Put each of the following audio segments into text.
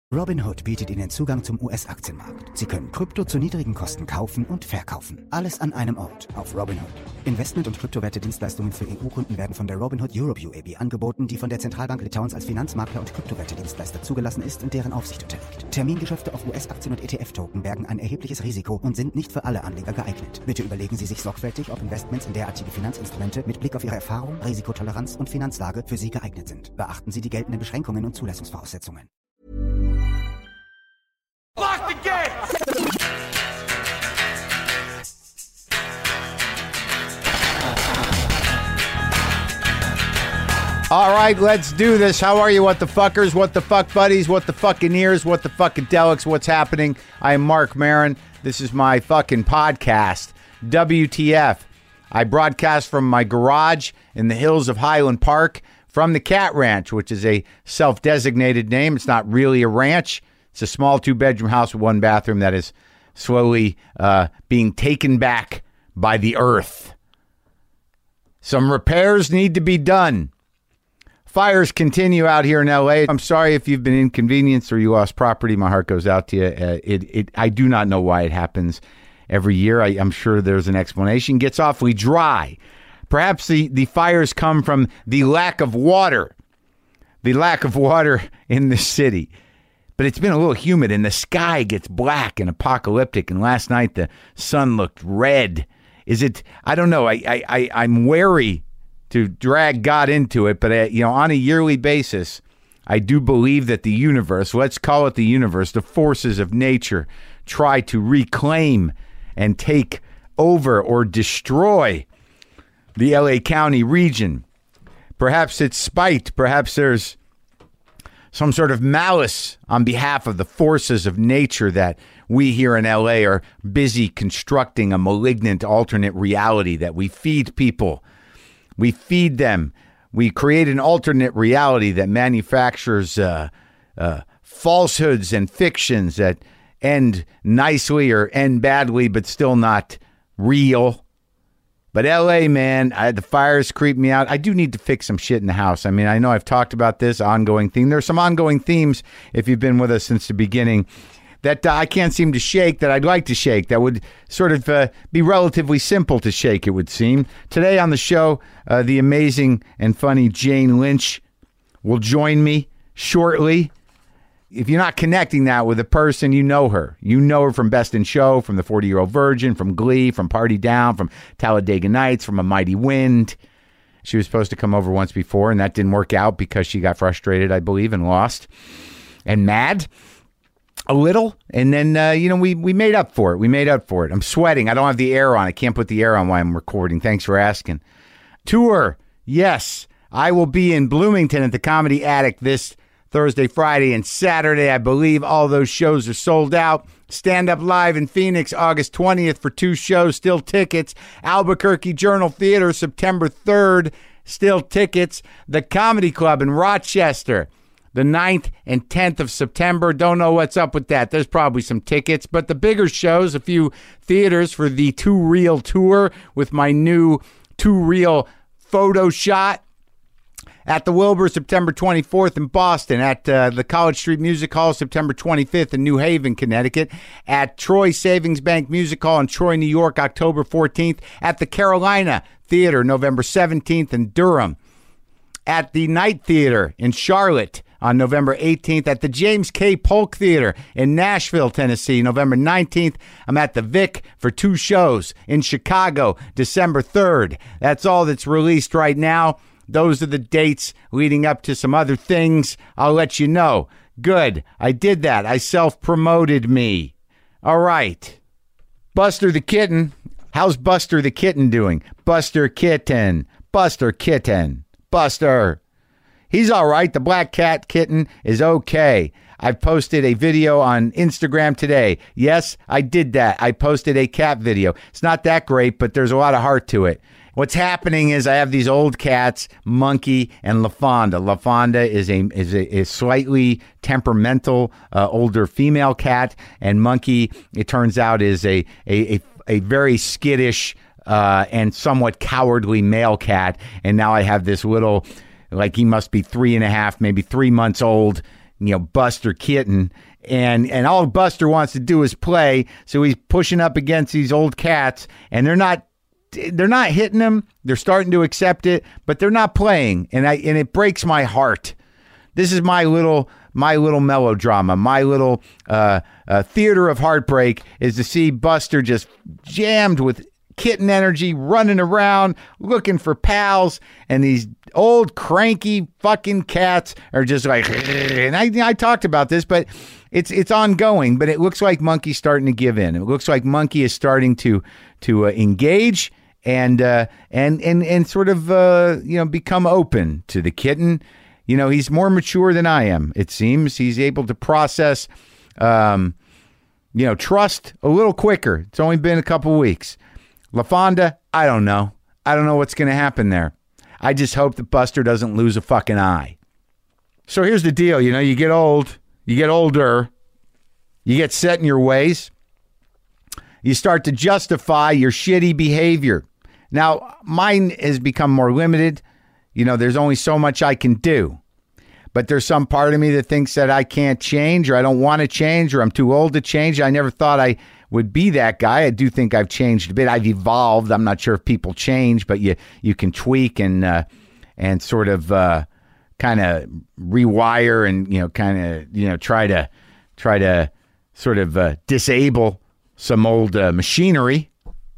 Robinhood bietet Ihnen Zugang zum US-Aktienmarkt. Sie können Krypto zu niedrigen Kosten kaufen und verkaufen. Alles an einem Ort auf Robinhood. Investment- und Kryptowerte-Dienstleistungen für EU-Kunden werden von der Robinhood Europe UAB angeboten, die von der Zentralbank Litauens als Finanzmakler und Kryptowerte-Dienstleister zugelassen ist und deren Aufsicht unterliegt. Termingeschäfte auf US-Aktien und ETF-Token bergen ein erhebliches Risiko und sind nicht für alle Anleger geeignet. Bitte überlegen Sie sich sorgfältig, ob Investments in derartige Finanzinstrumente mit Blick auf Ihre Erfahrung, Risikotoleranz und Finanzlage für Sie geeignet sind. Beachten Sie die geltenden Beschränkungen und Zulassungsvoraussetzungen. Lock the gate! All right, let's do this. How are you, what the fuckers, what the fuck buddies, what the fucking ears, what the fucking delics, what's happening? I am Mark Maron. This is my fucking podcast, WTF. I broadcast from my garage in the hills of Highland Park from the Cat Ranch, which is a self-designated name. It's not really a ranch. It's a small 2-bedroom house with 1 bathroom that is slowly being taken back by the earth. Some repairs need to be done. Fires continue out here in LA. I'm sorry if you've been inconvenienced or you lost property. My heart goes out to you. I do not know why it happens every year. I'm sure there's an explanation. It gets awfully dry. Perhaps the fires come from the lack of water. The lack of water in the city. But it's been a little humid and the sky gets black and apocalyptic. And last night the sun looked red. Is it? I don't know. I'm wary to drag God into it. But, on a yearly basis, I do believe that the universe, let's call it the universe, the forces of nature, try to reclaim and take over or destroy the LA County region. Perhaps it's spite. Perhaps there's some sort of malice on behalf of the forces of nature that we here in LA are busy constructing a malignant alternate reality that we feed people. We feed them. We create an alternate reality that manufactures falsehoods and fictions that end nicely or end badly, but still not real. But LA, man, the fires creep me out. I do need to fix some shit in the house. I mean, I know I've talked about this ongoing theme. There's some ongoing themes, if you've been with us since the beginning, that I can't seem to shake, that I'd like to shake, that would sort of be relatively simple to shake, it would seem. Today on the show, the amazing and funny Jane Lynch will join me shortly. If you're not connecting that with a person, you know her. You know her from Best in Show, from The 40-Year-Old Virgin, from Glee, from Party Down, from Talladega Nights, from A Mighty Wind. She was supposed to come over once before, and that didn't work out because she got frustrated, I believe, and lost. And mad a little. And then, we made up for it. We made up for it. I'm sweating. I don't have the air on. I can't put the air on while I'm recording. Thanks for asking. Tour. Yes. I will be in Bloomington at the Comedy Attic this Thursday, Friday, and Saturday. I believe all those shows are sold out. Stand Up Live in Phoenix, August 20th for 2 shows, still tickets. Albuquerque Journal Theater, September 3rd, still tickets. The Comedy Club in Rochester, the 9th and 10th of September. Don't know what's up with that. There's probably some tickets. But the bigger shows, a few theaters for the Too Real Tour with my new Too Real photo shot. At the Wilbur, September 24th in Boston. At the College Street Music Hall, September 25th in New Haven, Connecticut. At Troy Savings Bank Music Hall in Troy, New York, October 14th. At the Carolina Theater, November 17th in Durham. At the Night Theater in Charlotte on November 18th. At the James K. Polk Theater in Nashville, Tennessee, November 19th. I'm at the Vic for 2 shows in Chicago, December 3rd. That's all that's released right now. Those are the dates leading up to some other things. I'll let you know. Good. I did that. I self-promoted me. All right. Buster the Kitten. How's Buster the Kitten doing? Buster Kitten. Buster Kitten. Buster. He's all right. The black cat kitten is okay. I posted a video on Instagram today. Yes, I did that. I posted a cat video. It's not that great, but there's a lot of heart to it. What's happening is I have these old cats, Monkey and LaFonda. LaFonda is a slightly temperamental older female cat, and Monkey, it turns out, is a very skittish and somewhat cowardly male cat. And now I have this little, like he must be 3.5, maybe 3 months old, Buster Kitten. And all Buster wants to do is play. So he's pushing up against these old cats, and they're not hitting him. They're starting to accept it, but they're not playing. And it breaks my heart. This is my little melodrama, my little theater of heartbreak, is to see Buster just jammed with kitten energy, running around, looking for pals, and these old cranky fucking cats are just like, and I talked about this, but it's ongoing, but it looks like Monkey's starting to give in. It looks like Monkey is starting to engage and sort of, become open to the kitten. He's more mature than I am, it seems. He's able to process, trust a little quicker. It's only been a couple weeks. LaFonda, I don't know. I don't know what's going to happen there. I just hope that Buster doesn't lose a fucking eye. So here's the deal. You get old, you get older, you get set in your ways. You start to justify your shitty behavior. Now, mine has become more limited. There's only so much I can do. But there's some part of me that thinks that I can't change, or I don't want to change, or I'm too old to change. I never thought I would be that guy. I do think I've changed a bit. I've evolved. I'm not sure if people change, but you can tweak and sort of kind of rewire and try to sort of disable some old machinery.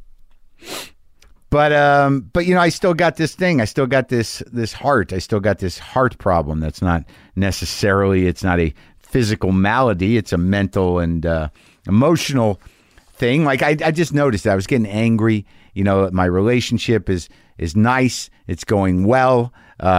But I still got this thing. I still got this heart. I still got this heart problem. That's not necessarily, it's not a physical malady. It's a mental and emotional thing. Like I just noticed that I was getting angry. My relationship is nice. It's going well.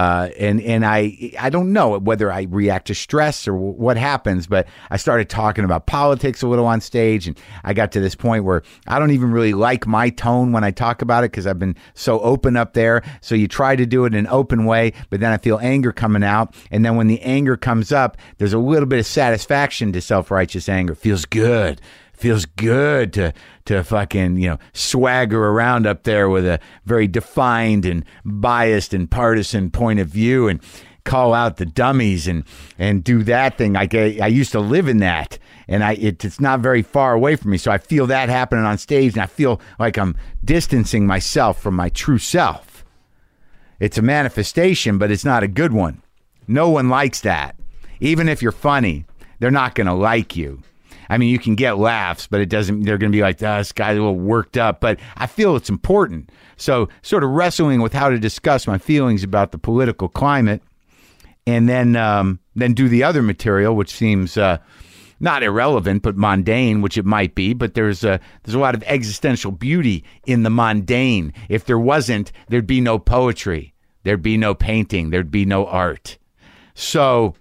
And I don't know whether I react to stress or what happens, but I started talking about politics a little on stage, and I got to this point where I don't even really like my tone when I talk about it because I've been so open up there. So you try to do it in an open way, but then I feel anger coming out. And then when the anger comes up, there's a little bit of satisfaction to self-righteous anger. Feels good. Feels good to fucking, swagger around up there with a very defined and biased and partisan point of view and call out the dummies and do that thing. I used to live in that, and it's not very far away from me. So I feel that happening on stage, and I feel like I'm distancing myself from my true self. It's a manifestation, but it's not a good one. No one likes that. Even if you're funny, they're not going to like you. I mean, you can get laughs, but they're going to be like, this guy's a little worked up. But I feel it's important. So sort of wrestling with how to discuss my feelings about the political climate, and then do the other material, which seems not irrelevant, but mundane, which it might be. But there's a lot of existential beauty in the mundane. If there wasn't, there'd be no poetry. There'd be no painting. There'd be no art. So...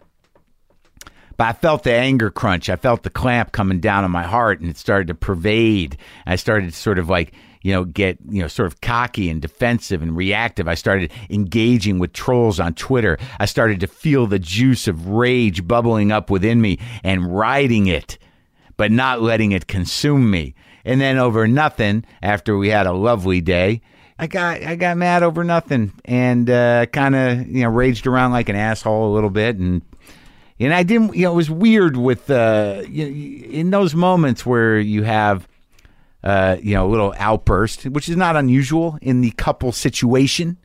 But I felt the anger crunch. I felt the clamp coming down on my heart, and it started to pervade. I started to sort of get, sort of cocky and defensive and reactive. I started engaging with trolls on Twitter. I started to feel the juice of rage bubbling up within me and riding it, but not letting it consume me. And then over nothing, after we had a lovely day, I got mad over nothing and kind of, raged around like an asshole a little bit. And I didn't, it was weird with, in those moments where you have, a little outburst, which is not unusual in the couple situation.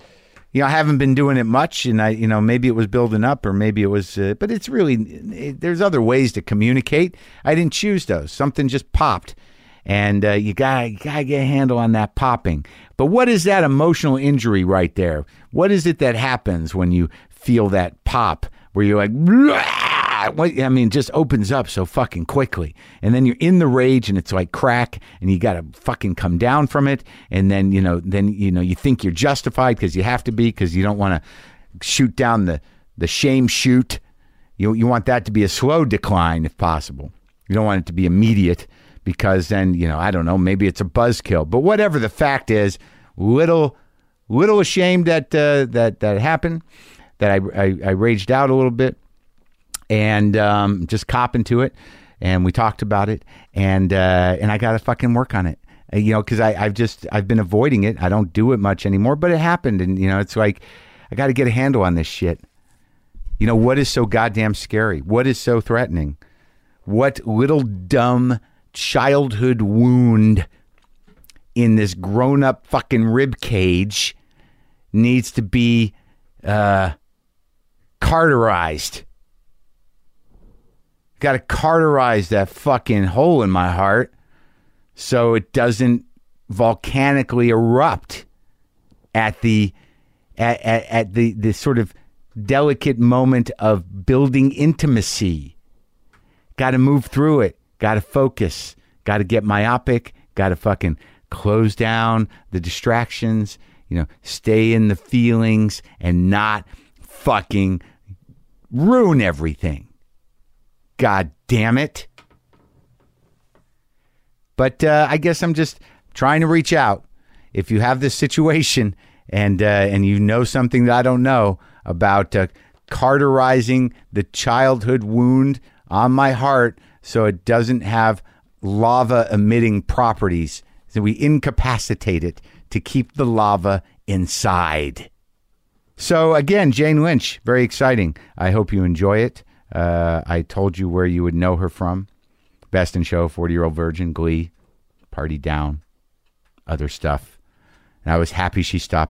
I haven't been doing it much, and maybe it was building up, or maybe it was, but it's really, there's other ways to communicate. I didn't choose those. Something just popped, and you gotta get a handle on that popping. But what is that emotional injury right there? What is it that happens when you feel that pop? Where you're like, it just opens up so fucking quickly. And then you're in the rage, and it's like crack, and you got to fucking come down from it. And then, you think you're justified because you have to be, because you don't want to shoot down the shame shoot. You want that to be a slow decline if possible. You don't want it to be immediate, because then, I don't know, maybe it's a buzzkill. But whatever the fact is, little ashamed that happened. That I raged out a little bit, and just copping to it, and we talked about it, and I got to fucking work on it, because I've been avoiding it. I don't do it much anymore, but it happened, and it's like I got to get a handle on this shit. You know, what is so goddamn scary? What is so threatening? What little dumb childhood wound in this grown-up fucking rib cage needs to be carterized? Got to carterize that fucking hole in my heart so it doesn't volcanically erupt at the sort of delicate moment of building intimacy. Got to move through it. Got to focus. Got to get myopic. Got to fucking close down the distractions. You know, stay in the feelings and not fucking ruin everything. God damn it. But I guess I'm just trying to reach out. If you have this situation and you know something that I don't know about carterizing the childhood wound on my heart so it doesn't have lava emitting properties, so we incapacitate it to keep the lava inside. So again, Jane Lynch, very exciting. I hope you enjoy it. I told you where you would know her from. Best in Show, 40-Year-Old Virgin, Glee, Party Down, other stuff. And I was happy she stopped.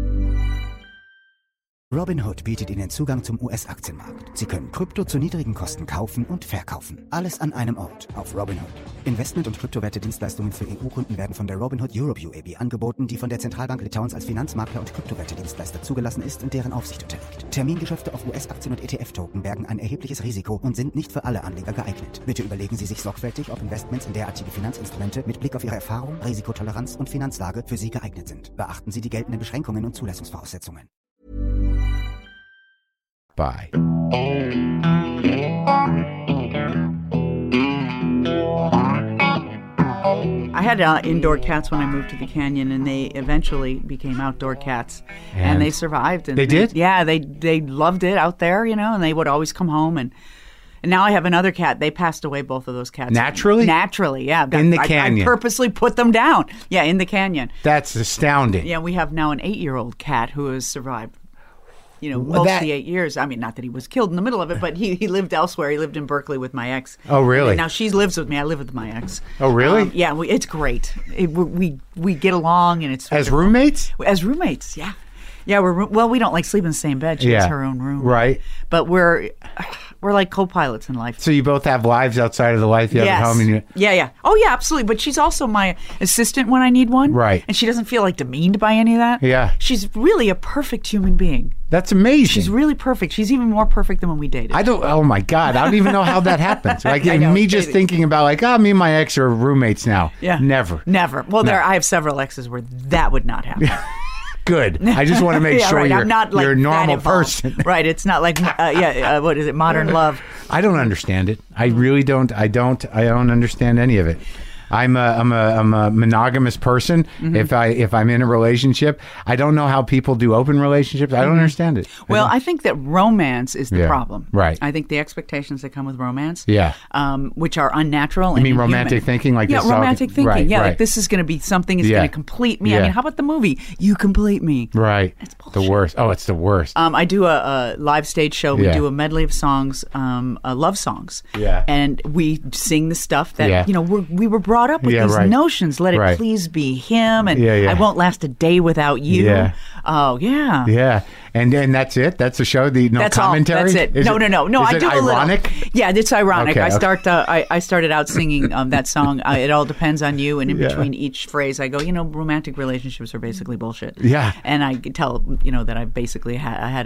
Robinhood bietet Ihnen Zugang zum US-Aktienmarkt. Sie können Krypto zu niedrigen Kosten kaufen und verkaufen. Alles an einem Ort auf Robinhood. Investment- und Kryptowerte-Dienstleistungen für EU-Kunden werden von der Robinhood Europe UAB angeboten, die von der Zentralbank Litauens als Finanzmakler und Kryptowerte-Dienstleister zugelassen ist und deren Aufsicht unterliegt. Termingeschäfte auf US-Aktien und ETF-Token bergen ein erhebliches Risiko und sind nicht für alle Anleger geeignet. Bitte überlegen Sie sich sorgfältig, ob Investments in derartige Finanzinstrumente mit Blick auf Ihre Erfahrung, Risikotoleranz und Finanzlage für Sie geeignet sind. Beachten Sie die geltenden Beschränkungen und Zulassungsvoraussetzungen. Bye. I had indoor cats when I moved to the canyon, and they eventually became outdoor cats, and they survived. And they did? Yeah, they loved it out there, you know, and they would always come home. And now I have another cat. They passed away, both of those cats. Naturally? Naturally, yeah. In the canyon? I purposely put them down. Yeah, in the canyon. That's astounding. Yeah, we have now an 8-year-old cat who has survived. You know, most of the 8 years. I mean, not that he was killed in the middle of it, but he lived elsewhere. He lived in Berkeley with my ex. Oh, really? And now she lives with me. I live with my ex. Oh, really? Yeah, it's great. We get along, and it's as roommates. As roommates, yeah. Yeah, we don't like sleep in the same bed. She has her own room, right? But we're like co-pilots in life. So you both have lives outside of the life you have at home. And yeah. Oh, yeah, absolutely. But she's also my assistant when I need one, right? And she doesn't feel like demeaned by any of that. Yeah, she's really a perfect human being. That's amazing. She's really perfect. She's even more perfect than when we dated. Oh my God, I don't even know how that happens. Like me just thinking about me and my ex are roommates now. Yeah, never. Well, I have several exes where that would not happen. Good. I just want to make sure I'm not like you're a normal person. Right. It's not like what is it? Modern love. I don't understand it. I really don't. I don't understand any of it. I'm a monogamous person. Mm-hmm. If I'm in a relationship, I don't know how people do open relationships. I don't understand it. Well, I think that romance is the problem. Right. I think the expectations that come with romance, which are unnatural. You mean romantic thinking, like this? Romantic thinking. Right, yeah, like this is going to be something is going to complete me. I mean, how about the movie? You complete me. Right. It's bullshit. The worst. Oh, it's the worst. I do a live stage show. We do a medley of songs, love songs. Yeah. And we sing the stuff that we were brought up with these notions. Let it please be him, and I won't last a day without you. Yeah. Oh yeah. Yeah. And then that's it. That's the show. That's commentary. All. That's it. No. Is I do ironic? A little. Yeah, it's ironic. Okay, I started out singing that song. It all depends on you, and in between each phrase, I go, romantic relationships are basically bullshit. Yeah. And I tell that I basically had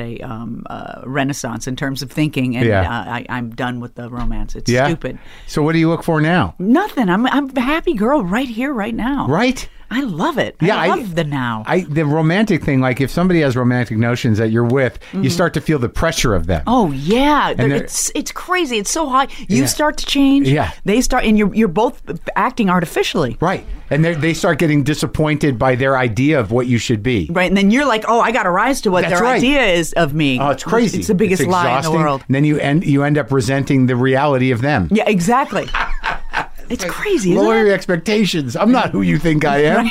a renaissance in terms of thinking, and I'm done with the romance. It's stupid. So what do you look for now? Nothing. I'm a happy girl right here, right now. Right. I love it. Yeah, I love the now. The romantic thing, like if somebody has romantic notions that you're with, you start to feel the pressure of them. Oh yeah, it's crazy. It's so high. You start to change. Yeah, they start, and you're both acting artificially. Right, and they start getting disappointed by their idea of what you should be. Right, and then you're like, oh, I got to rise to what their idea is of me. Oh, it's crazy. It's the biggest lie in the world. And then you end up resenting the reality of them. Yeah, exactly. It's crazy, isn't Lower it? your expectations. I'm not who you think I am.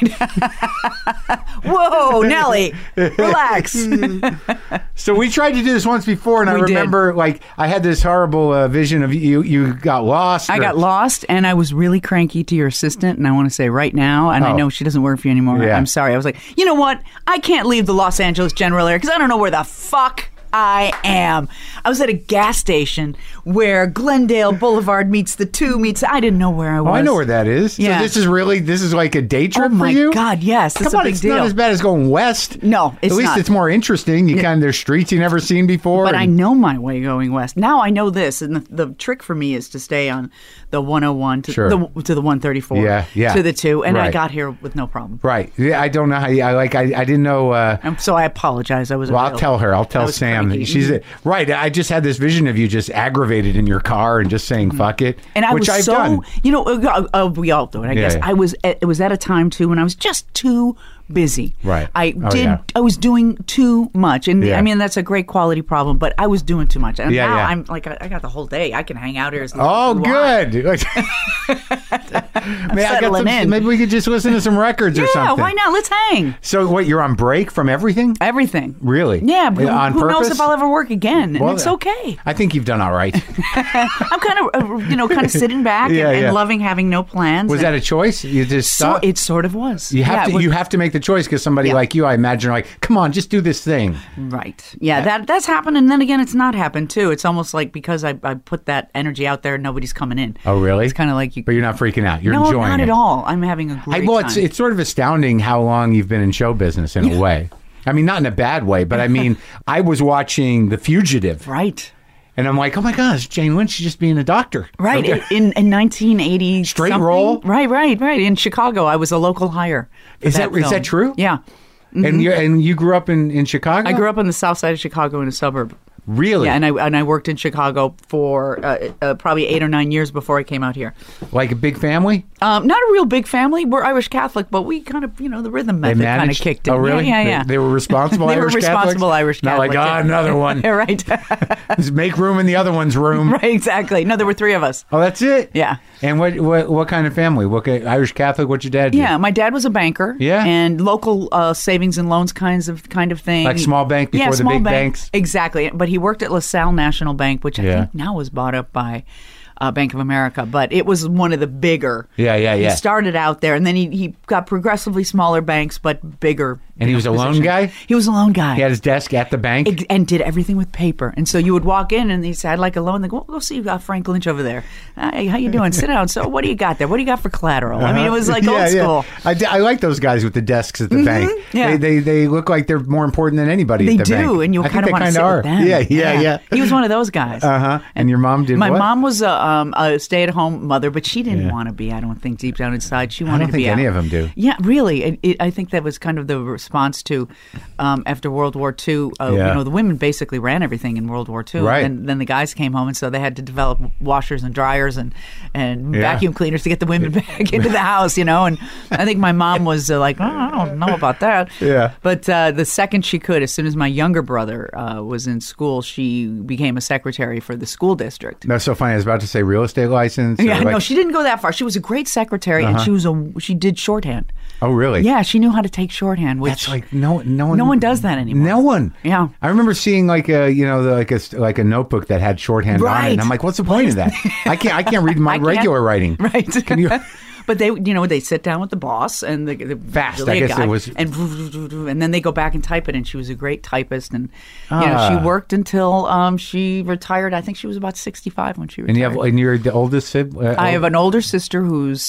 Whoa, Nelly, relax. So we tried to do this once before, and I remember, like, I had this horrible vision of you. You got lost. I got lost, and I was really cranky to your assistant, and I want to say right now, and I know she doesn't work for you anymore. Yeah. I'm sorry. I was like, you know what? I can't leave the Los Angeles general area because I don't know where the fuck I am. I was at a gas station where Glendale Boulevard meets the 2 meets. I didn't know where I was. Oh, I know where that is. Yeah. So this is like a day trip for you? Oh my God, yes. This is a big it's deal. not as bad as going west. No, it's At least not. it's more interesting. You there's streets you never seen before. But I know my way going west. Now I know this, and the trick for me is to stay on the 101 to the 134 to the 2, and I got here with no problem. Right. Yeah, I don't know how I didn't know. So I apologize. I was. Well, I'll tell her. I'll tell Sam. Cranky. She's right. I just had this vision of you just aggravated in your car and just saying "fuck it," and I which was I've so done. we all do it. I guess it was at a time too when I was just too busy. Right. I was doing too much, and I mean that's a great quality problem, but I was doing too much. And now I'm like I got the whole day. I can hang out here as long as you good. in. Maybe we could just listen to some records or something. Yeah, why not? Let's hang. So what? You're on break from everything? Everything. Really? Yeah. But on who knows purpose? if I'll ever work again? And it's okay. I think you've done all right. I'm kind of sitting back and loving having no plans. Was that a choice? You just thought? It sort of was. You have to make the choice because somebody like you, I imagine, are like, come on, just do this thing. Right. Yeah. That's happened, and then again, it's not happened too. It's almost like because I put that energy out there, nobody's coming in. Oh, really? It's kind of like you. But you're not freaking out. You're enjoying it. No, not at all. I'm having a great time. It's sort of astounding how long you've been in show business in a way. I mean, not in a bad way, but I mean, I was watching The Fugitive. Right. And I'm like, oh my gosh, Jane Lynch, she's just being a doctor. Right. In 1980. Straight something. roll? Right. In Chicago, I was a local hire. Is that true? Yeah. Mm-hmm. And you grew up in Chicago? I grew up on the south side of Chicago in a suburb. Really? Yeah, and I worked in Chicago for probably 8 or 9 years before I came out here. Like a big family? Not a real big family. We're Irish Catholic, but we kind of, the rhythm method kind of kicked in. Oh, really? Yeah. They were responsible Irish Catholics? responsible Irish Catholics. Not like, another one. Right. Just make room in the other one's room. Right, exactly. No, there were 3 of us. Oh, that's it? Yeah. And what kind of family? Irish Catholic? What'd your dad do? Yeah, my dad was a banker. Yeah. And local savings and loans kind of thing. Like small bank before the big banks? Exactly. But he worked at LaSalle National Bank, which I think now was bought up by Bank of America, but it was one of the bigger. Yeah. He started out there, and then he got progressively smaller banks, but bigger. And he was a loan guy? He was a loan guy. He had his desk at the bank? And did everything with paper. And so you would walk in, and he said, I'd like a loan. They go, go see Frank Lynch over there. Hey, how you doing? Sit down. So what do you got there? What do you got for collateral? I mean, it was like old school. I like those guys with the desks at the bank. Yeah. They look like they're more important than anybody at the bank. They do, and you kind of want to sit with them. Yeah. He was one of those guys. Uh-huh. And your mom did My what? mom was a stay-at-home mother, but she didn't want to be, I don't think, deep down inside. She wanted to be I don't think any of them do. Yeah, really. I think that was kind of the response to, after World War II, the women basically ran everything in World War II. Right. And then the guys came home, and so they had to develop washers and dryers and vacuum cleaners to get the women back into the house, And I think my mom was like, I don't know about that. Yeah. But the second she could, as soon as my younger brother was in school, she became a secretary for the school district. That's so funny. I was about to say real estate license. Yeah, no, she didn't go that far. She was a great secretary, and she did shorthand. Oh, really? Yeah, she knew how to take shorthand. Which that's like no one does that anymore. No one. Yeah, I remember seeing like a notebook that had shorthand on it, and I'm like, what's the point of that? I can't read my regular writing. Right? Can you? But they sit down with the boss and the fast. Really I guess it was, and then they go back and type it. And she was a great typist, and she worked until she retired. I think she was about 65 when she retired. And you're the oldest sibling? I have an older sister who's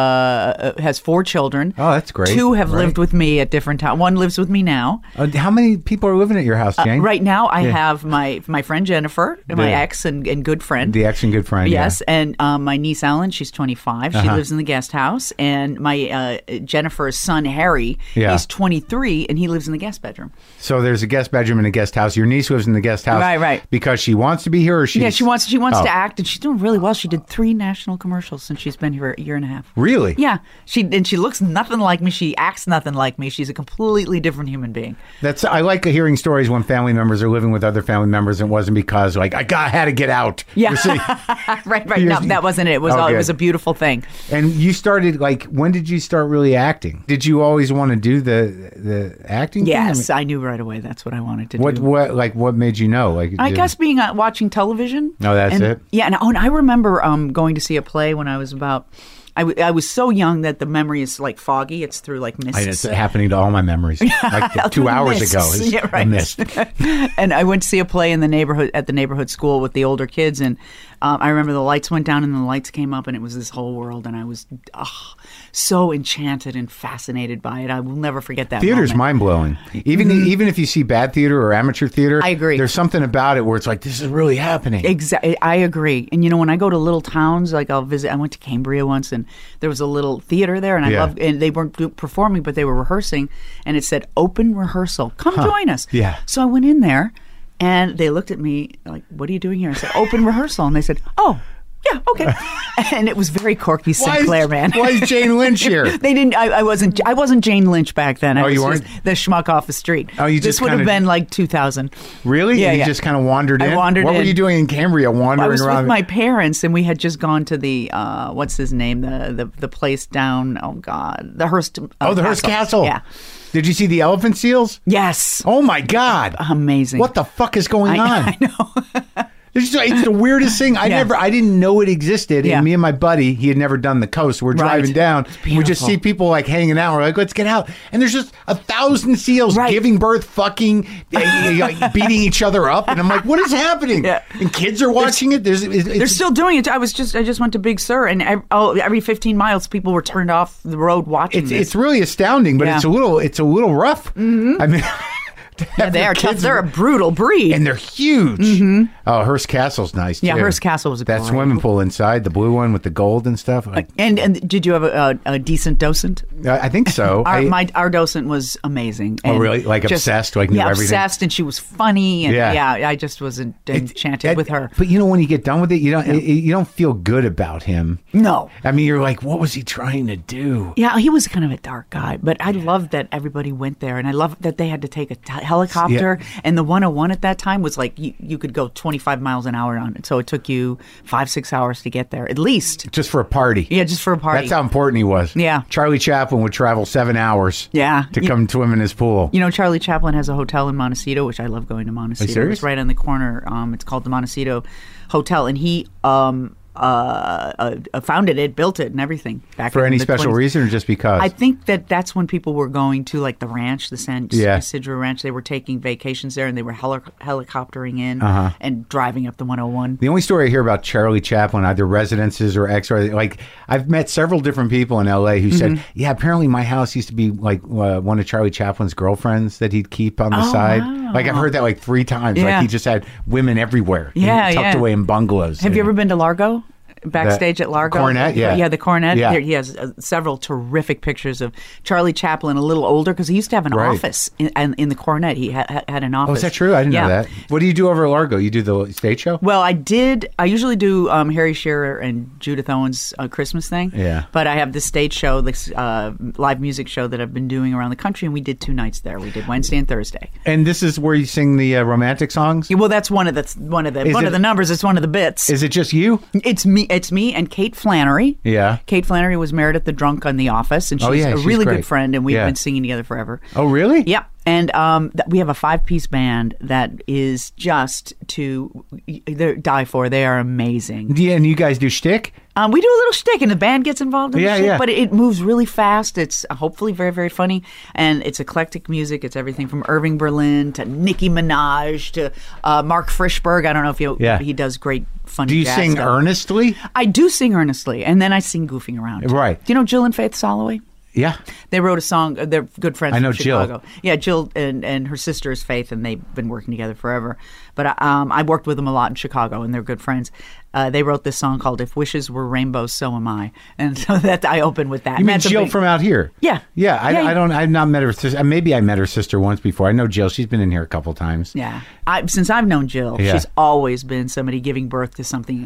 has 4 children. Oh, that's great. 2 have lived with me at different times. 1 lives with me now. How many people are living at your house, Jane? Right now, I have my friend Jennifer, my ex and good friend. The ex and good friend. Yes, and my niece Ellen. She's 25. She lives in the gas guest house, and my Jennifer's son Harry, he's 23, and he lives in the guest bedroom. So there's a guest bedroom and a guest house. Your niece lives in the guest house, right? Because she wants to be here, or she wants to act, and she's doing really well. She did 3 national commercials since she's been here a year and a half. Really? Yeah. She looks nothing like me. She acts nothing like me. She's a completely different human being. I like hearing stories when family members are living with other family members, and it wasn't because I had to get out. Yeah. right. No, that wasn't it. It was a beautiful thing. And you started, when did you start really acting? Did you always want to do the acting thing? Yes, I knew right away that's what I wanted to do. What made you know? I guess being watching television. Oh, that's it? Yeah, and I remember going to see a play when I was about... I was so young that the memory is like foggy. It's through like mists. It's happening to all my memories. Like 2 hours ago. Yeah, right. A mist. And I went to see a play in the neighborhood school with the older kids, and I remember the lights went down and the lights came up, and it was this whole world, and I was so enchanted and fascinated by it. I will never forget that. Theater's mind blowing. Even if you see bad theater or amateur theater, I agree. There's something about it where it's like, this is really happening. Exactly, I agree. And when I go to little towns, like I'll visit. I went to Cambria once, and there was a little theater there, and I loved. And they weren't performing, but they were rehearsing, and it said open rehearsal. Come join us. Yeah. So I went in there, and they looked at me like, "What are you doing here?" I said, "Open rehearsal," and they said, "Oh." Yeah, okay. And it was very Corky Sinclair, man. Why is Jane Lynch here? They didn't. I wasn't Jane Lynch back then. I was you weren't? The schmuck off the street. Oh, you just this would have been like 2000. Really? Yeah, you just kind of wandered in? I wandered in. What were you doing in Cambria wandering around? I was with my parents, and we had just gone to the, what's his name? The place down, oh, God. The Hearst the Hearst Castle. Yeah. Did you see the elephant seals? Yes. Oh, my God. Amazing. What the fuck is going on? I know. It's the weirdest thing. I didn't know it existed. Yeah. And me and my buddy, he had never done the coast. We're driving down. We just see people like hanging out. We're like, let's get out. And there's just 1,000 seals giving birth, fucking, beating each other up. And I'm like, what is happening? Yeah. And kids are watching it. They're still doing it. I just went to Big Sur, and every 15 miles, people were turned off the road watching this. It's really astounding, but it's a little rough. Mm-hmm. I mean. Yeah, they are tough. They're a brutal breed. And they're huge. Mm-hmm. Oh, Hearst Castle's nice, too. Yeah, Hearst Castle was that swimming pool inside, the blue one with the gold and stuff. And did you have a decent docent? I think so. Our docent was amazing. Oh, really? Like obsessed? Like knew everything? Obsessed, and she was funny. And I just was enchanted with her. But when you get done with it, you don't feel good about him. No. I mean, you're like, what was he trying to do? Yeah, he was kind of a dark guy. But I loved that everybody went there, and I loved that they had to take a helicopter, and the 101 at that time was like you could go 25 miles an hour on it, so it took you 5-6 hours to get there at least, just for a party. Yeah, just for a party. That's how important he was. Yeah, Charlie Chaplin would travel 7 hours to come swim in his pool. Charlie Chaplin has a hotel in Montecito, which I love going to Montecito. Are you serious? It's right on the corner. It's called the Montecito Hotel, and he founded it, built it, and everything. Back for any the special 20s. reason, or just because? I think that's when people were going to like the ranch, the San Isidro Ranch. They were taking vacations there, and they were helicoptering in and driving up the 101. The only story I hear about Charlie Chaplin, either residences or like I've met several different people in L.A. who said, apparently my house used to be like one of Charlie Chaplin's girlfriends that he'd keep on the side. Wow. Like I've heard that like 3 times. Yeah. Like he just had women everywhere. Yeah, tucked away in bungalows. Have you ever been to Largo? Backstage at Largo. Coronet, yeah. Yeah, the Coronet. Yeah. He has several terrific pictures of Charlie Chaplin, a little older, because he used to have an office in the Coronet. He had an office. Oh, is that true? I didn't know that. What do you do over at Largo? You do the stage show? Well, I usually do Harry Shearer and Judith Owens' Christmas thing. Yeah. But I have this stage show, this live music show that I've been doing around the country, and we did 2 nights there. We did Wednesday and Thursday. And this is where you sing the romantic songs? Yeah, well, that's one of the numbers. It's one of the bits. Is it just you? It's me and Kate Flannery. Yeah. Kate Flannery was Meredith the Drunk on The Office, and she's a really good friend, and we've been singing together forever. Oh, really? Yeah. And we have a 5-piece band that is just to die for. They are amazing. Yeah, and you guys do shtick? We do a little shtick, and the band gets involved in the shtick, yeah. but it moves really fast. It's hopefully very, very funny, and it's eclectic music. It's everything from Irving Berlin to Nicki Minaj to Mark Frischberg. I don't know if he does great funny Do you jazz sing stuff. earnestly? I do sing earnestly, and then I sing goofing around. Right. Do you know Jill and Faith Soloway? Yeah. They wrote a song. They're good friends. I know from Chicago. Jill. Yeah, Jill and her sister is Faith, and they've been working together forever. But I worked with them a lot in Chicago, and they're good friends. They wrote this song called "If Wishes Were Rainbows, So Am I," and so that I opened with that. You mean That's a Jill big- from out here? Yeah. Yeah. Yeah. I've not met her sister. Maybe I met her sister once before. I know Jill. She's been in here a couple times. Yeah. Since I've known Jill, Yeah. she's always been somebody giving birth to something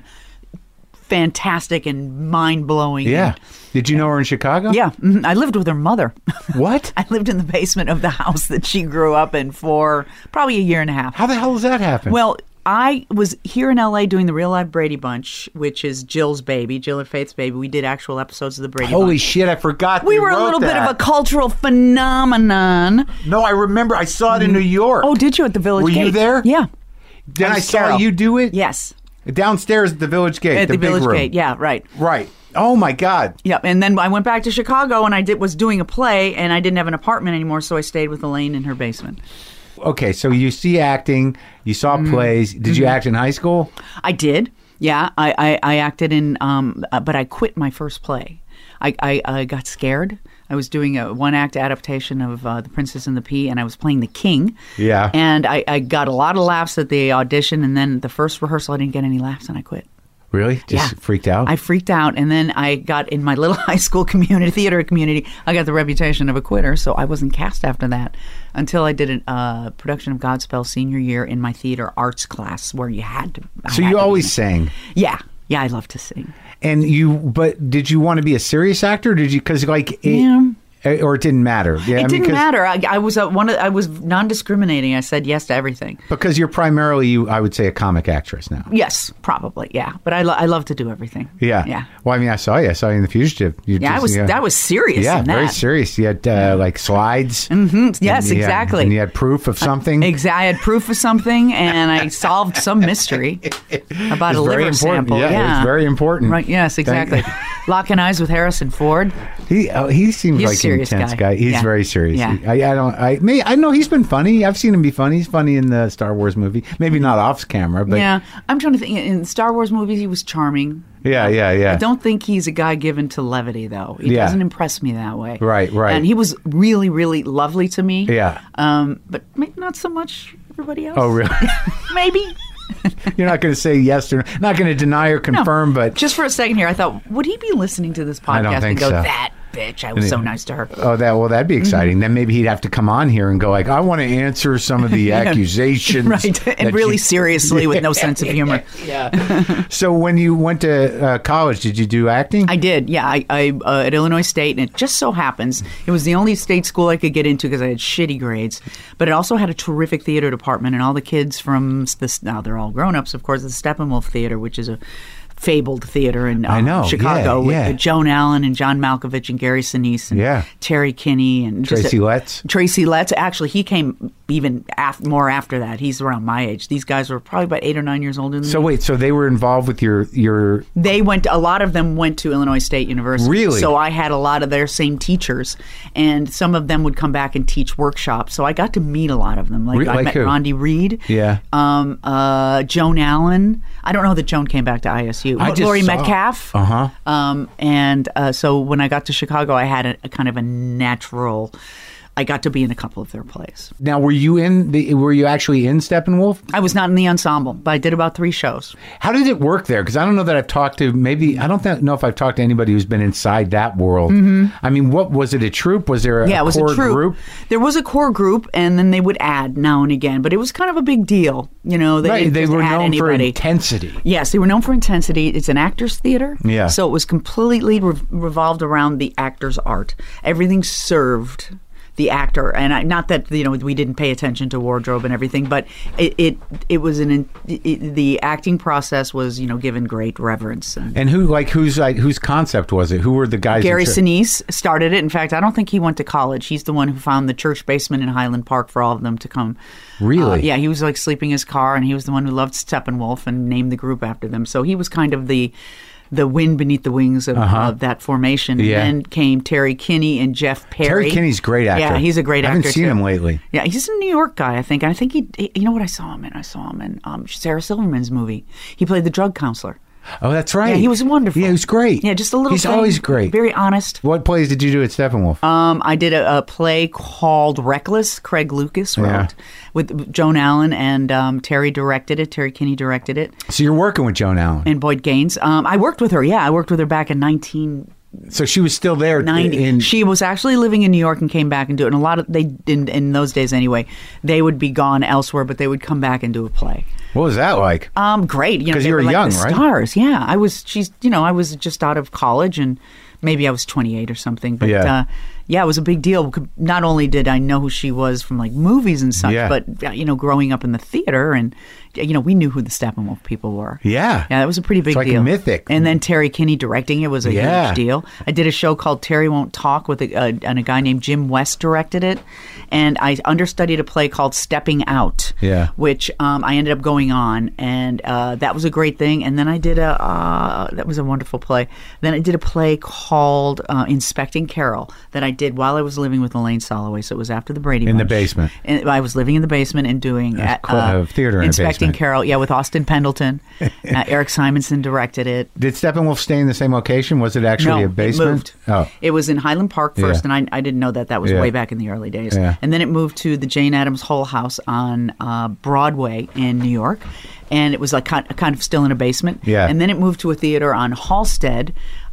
fantastic and mind-blowing. Yeah. Did you know her in Chicago? Yeah. I lived with her mother. What? I lived in the basement of the house that she grew up in for probably a year and a half. How the hell does that happen? Well, I was here in L.A. doing the Real Life Brady Bunch, which is Jill's baby, Jill and Faith's baby. We did actual episodes of the Brady Holy Bunch. shit, I forgot We you were a wrote little bit that. of a cultural phenomenon. No, I remember. I saw it in New York. Oh, did you at the Village Were Gate? you there? Yeah. Then I was saw Carol. you do it? Yes. Downstairs at the Village Gate. At the big Village room. Gate. Yeah, right. Right. Oh, my God. Yep. And then I went back to Chicago and I was doing a play and I didn't have an apartment anymore, so I stayed with Elaine in her basement. Okay, so you see acting, you saw Mm-hmm. plays. Did you act in high school? I did. Yeah, I acted in, but I quit my first play. I got scared. I was doing a one-act adaptation of The Princess and the Pea, and I was playing the king. Yeah. And I got a lot of laughs at the audition, and then the first rehearsal, I didn't get any laughs, and I quit. Really? Just freaked out? I freaked out, and then I got in my little high school theater community, I got the reputation of a quitter, so I wasn't cast after that until I did a production of Godspell senior year in my theater arts class where you had to. So you always sang. Yeah. Yeah, I love to sing. And but did you want to be a serious actor? Or did you, because Yeah. or it didn't matter? Yeah, It didn't matter. I was I was non-discriminating. I said yes to everything. Because you're primarily, I would say, a comic actress now. Yes, probably. Yeah, but I love to do everything. Yeah. Yeah. Well, I mean, I saw you in The Fugitive. Yeah, that was serious. Yeah, in that. very serious. You had like slides. Mm-hmm. Yes, And exactly. And you had proof of something. I had proof of something, and I solved some mystery about a It's very liver important. sample. Yeah, it's very important. Right? Yes, exactly. Locking eyes with Harrison Ford. He seems He's a like an serious intense guy. guy. He's Yeah. very serious. Yeah. I know he's been funny. I've seen him be funny. He's funny in the Star Wars movie. Maybe not off camera, but Yeah, I'm trying to think. In Star Wars movies, he was charming. yeah. I don't think he's a guy given to levity, though. He Yeah. doesn't impress me that way. Right. And he was really, really lovely to me. Yeah. But maybe not so much everybody else. Oh, really? Maybe. You're not going to say yes or not going to deny or confirm, but Just for a second here, I thought, would he be listening to this podcast I don't and think go, so. that bitch, I was so nice to her. that'd be exciting. Then maybe he'd have to come on here and go like, I want to answer some of the accusations, Right. And that really you-" seriously with no sense of humor. So when you went to college, did you do acting? I did, yeah. I at Illinois State, and it just so happens it was the only state school I could get into because I had shitty grades. But it also had a terrific theater department, and all the kids from this, now they're all grown-ups, of course, the Steppenwolf Theater, which is a fabled theater in I know, Chicago yeah. with Joan Allen and John Malkovich and Gary Sinise and Terry Kinney and Tracy Letts. Tracy Letts. Actually, he came even more after that. He's around my age. These guys were probably about 8 or 9 years older than So me. wait, so they were involved with your They went. A lot of them went to Illinois State University. Really? So I had a lot of their same teachers, and some of them would come back and teach workshops. So I got to meet a lot of them. Like I met who? Rondi Reed. Yeah. Joan Allen. I don't know that Joan came back to ISU. I just Laurie saw- Metcalf. So when I got to Chicago, I had a kind of a natural. I got to be in a couple of their plays. Now, were you actually in Steppenwolf? I was not in the ensemble, but I did about 3 shows. How did it work there? Because I don't know that I've talked to know if I've talked to anybody who's been inside that world. Mm-hmm. I mean, what was it? A troupe? Was there Yeah, it was core a troupe. group? There was a core group, and then they would add now and again. But it was kind of a big deal, you know. They didn't They just were add known for anybody. intensity. Yes, they were known for intensity. It's an actor's theater. Yeah. So it was completely revolved around the actor's art. Everything served the actor, and not that we didn't pay attention to wardrobe and everything, but it was the acting process was given great reverence. And whose concept was it? Who were the guys? Gary Sinise started it. In fact, I don't think he went to college. He's the one who found the church basement in Highland Park for all of them to come. Really? Yeah, he was like sleeping in his car, and he was the one who loved Steppenwolf and named the group after them. So he was kind of the wind beneath the wings of that formation. Yeah. And then came Terry Kinney and Jeff Perry. Terry Kinney's a great actor. Yeah, he's a great actor. I haven't seen too. him lately. Yeah, he's a New York guy, I think. And I think he you know what I saw him in? I saw him in Sarah Silverman's movie. He played the drug counselor. Oh, that's right. Yeah, he was wonderful. Yeah, he was great. Yeah, just a little He's thing, always great. Very honest. What plays did you do at Steppenwolf? I did a play called Reckless. Craig Lucas wrote with Joan Allen, and Terry directed it. Terry Kinney directed it. So you're working with Joan Allen. And Boyd Gaines. I worked with her. Yeah, I worked with her back in 1990. So she was still there. She was actually living in New York and came back and do it. And a lot of in those days anyway, they would be gone elsewhere, but they would come back and do a play. What was that like? Great. Because you were like young, the right? Stars. Yeah, I was. I was just out of college, and maybe I was 28 or something. But it was a big deal. Not only did I know who she was from like movies and such, but growing up in the theater, and we knew who the Steppenwolf people were. Yeah, that was a pretty big it's like deal. Mythic. And then Terry Kinney directing it was a huge deal. I did a show called Terry Won't Talk with and a guy named Jim West directed it, and I understudied a play called Stepping Out. Yeah, which I ended up going on, and that was a great thing. And then I did that was a wonderful play. Then I did a play called Inspecting Carol that I did while I was living with Elaine Soloway. So it was after the Brady Bunch. In the basement. And I was living in the basement and doing theater in Inspecting a basement. Carol, with Austin Pendleton. Eric Simonson directed it. Did Steppenwolf stay in the same location? Was it actually a basement? It moved. Oh. It was in Highland Park first, and I didn't know that was way back in the early days. Yeah. And then it moved to the Jane Addams Hull House on Broadway in New York, and it was like kind of still in a basement. Yeah. And then it moved to a theater on Halsted.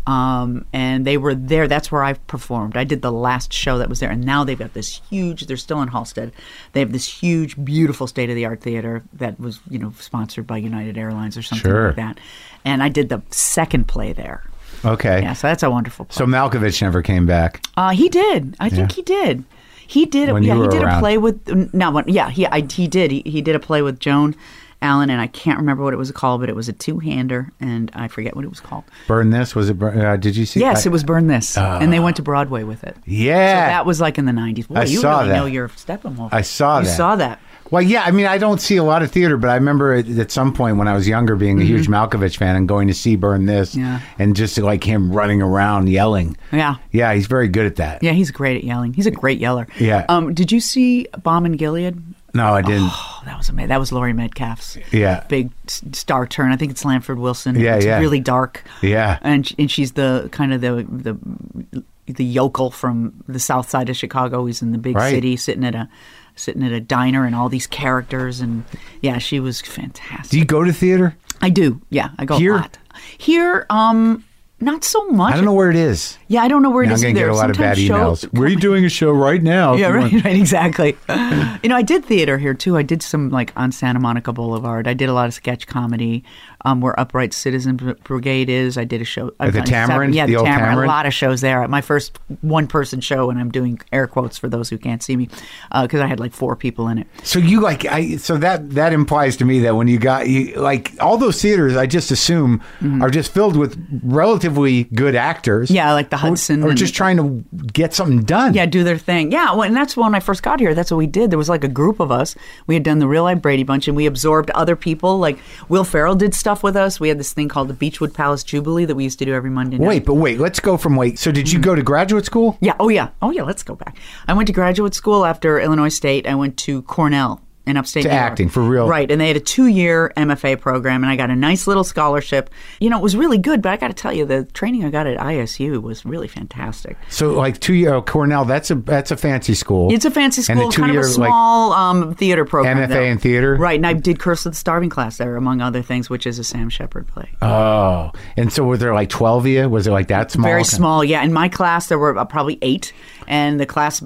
And they were there. That's where I performed. I did the last show that was there. And now they've got this huge, they're still in Halsted. They have this huge, beautiful state-of-the-art theater that was, sponsored by United Airlines or something like that. And I did the second play there. Okay. Yeah, so that's a wonderful play. So Malkovich never came back. He did. I think he did. He did. When you were he did around. A play with. He did. He did a play with Joan Allen, and I can't remember what it was called, but it was a two-hander, and I forget what it was called. Burn This? Was it? Did you see? Yes, it was Burn This, and they went to Broadway with it. Yeah, so that was like in the 90s. Boy, you saw really that. know your Steppenwolf. I saw that. You saw that. Well, yeah. I mean, I don't see a lot of theater, but I remember at some point when I was younger, being a huge Malkovich fan and going to see Burn This, and just like him running around yelling. Yeah, yeah, he's very good at that. Yeah, he's great at yelling. He's a great yeller. Yeah. Did you see Bomb in Gilead? No, I didn't. Oh, that was amazing. That was Laurie Metcalf's big star turn. I think it's Lanford Wilson. Yeah, it's yeah. really dark. Yeah. And she's the kind of the yokel from the south side of Chicago. He's in the big city sitting at a diner and all these characters, and yeah, she was fantastic. Do you go to theater? I do. Yeah, I go Here? a lot. Here, not so much. I don't know where it is. Yeah, I don't know where it I'm is going to either. get a lot of bad Sometimes emails. Were you doing a show right now? Yeah, right, exactly. I did theater here too. I did some like on Santa Monica Boulevard. I did a lot of sketch comedy. Where Upright Citizen Brigade is. I did a show. At the Tamarind? Yeah, the old Tamarind? A lot of shows there. My first one-person show, and I'm doing air quotes for those who can't see me, because I had like 4 people in it. So you so that implies to me that when you like all those theaters, I just assume are just filled with relatively good actors. Yeah, like the Hudson. Or just trying to get something done. Yeah, do their thing. Yeah, well, and that's when I first got here. That's what we did. There was like a group of us. We had done the Real Life Brady Bunch, and we absorbed other people. Like Will Ferrell did stuff with us. We had this thing called the Beechwood Palace Jubilee that we used to do every Monday night. Wait. Let's go from So did you go to graduate school? Yeah. Oh, yeah. Let's go back. I went to graduate school after Illinois State. I went to Cornell in upstate New York. Acting, for real. Right. And they had a 2-year MFA program, and I got a nice little scholarship. It was really good, but I got to tell you, the training I got at ISU was really fantastic. So like 2-year Cornell, that's a fancy school. It's a fancy school, and the kind of a small theater program. MFA in theater? Right. And I did Curse of the Starving Class there, among other things, which is a Sam Shepard play. Oh. And so were there like 12 of you? Was it like that small? Very small, yeah. In my class, there were probably 8. And the class,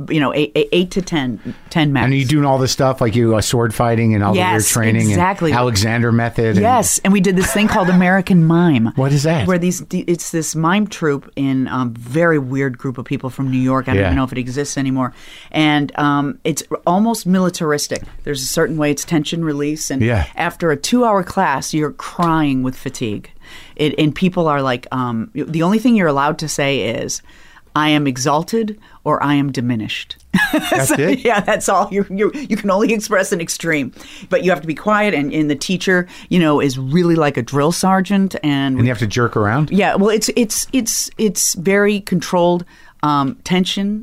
8 to 10 max. And are you doing all this stuff, like you sword fighting and all the weird training exactly. and Alexander method? Yes, and we did this thing called American Mime. What is that? Where it's this mime troupe in a very weird group of people from New York. I don't even know if it exists anymore. And it's almost militaristic. There's a certain way it's tension release. And after a 2-hour class, you're crying with fatigue. And people are like, the only thing you're allowed to say is, I am exalted or I am diminished. That's it? Yeah, that's all. You can only express an extreme. But you have to be quiet, and the teacher, is really like a drill sergeant. And you have to jerk around? Yeah, well, it's very controlled tension.